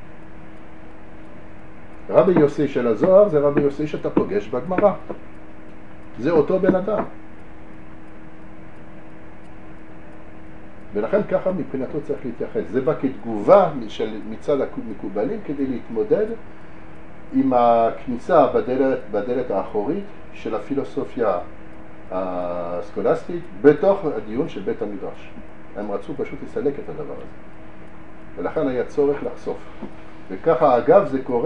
רבי יוסי של הזוהר זה רבי יוסי שאתה פוגש בגמרא. זה אותו בן אדם. ולכן ככה מבחינתו צריך להתייחס. זה בא כתגובה מצד המקובלים כדי להתמודד עם הכניסה בדלת האחורית של הפילוסופיה הסקולסטית בתוך הדיון של בית המדרש. הם רצו פשוט לסלק את הדבר הזה. ולכן היה צורך לחשוף. וככה אגב זה קורה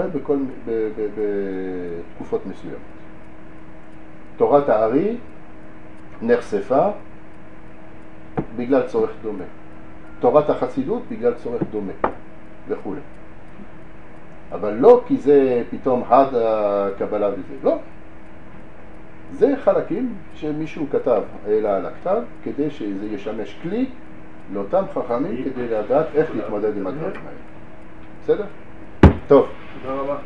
בתקופות מסוימות. תורת הארי נחשפה בגלל צורך דומה. תורת החסידות בגלל צורך דומה וכו'. אבל לא כי זה פתאום עד הקבלה וזה, לא. זה חלקים שמישהו כתב, העלה על הכתב, כדי שזה ישמש כלי לאותם חכמים כדי לדעת איך להתמודד עם הדברים האלה. בסדר? טוב. תודה רבה.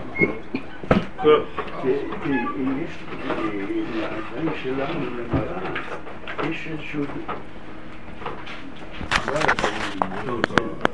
אם יש לדברים שלנו למראה, יש איזשהו...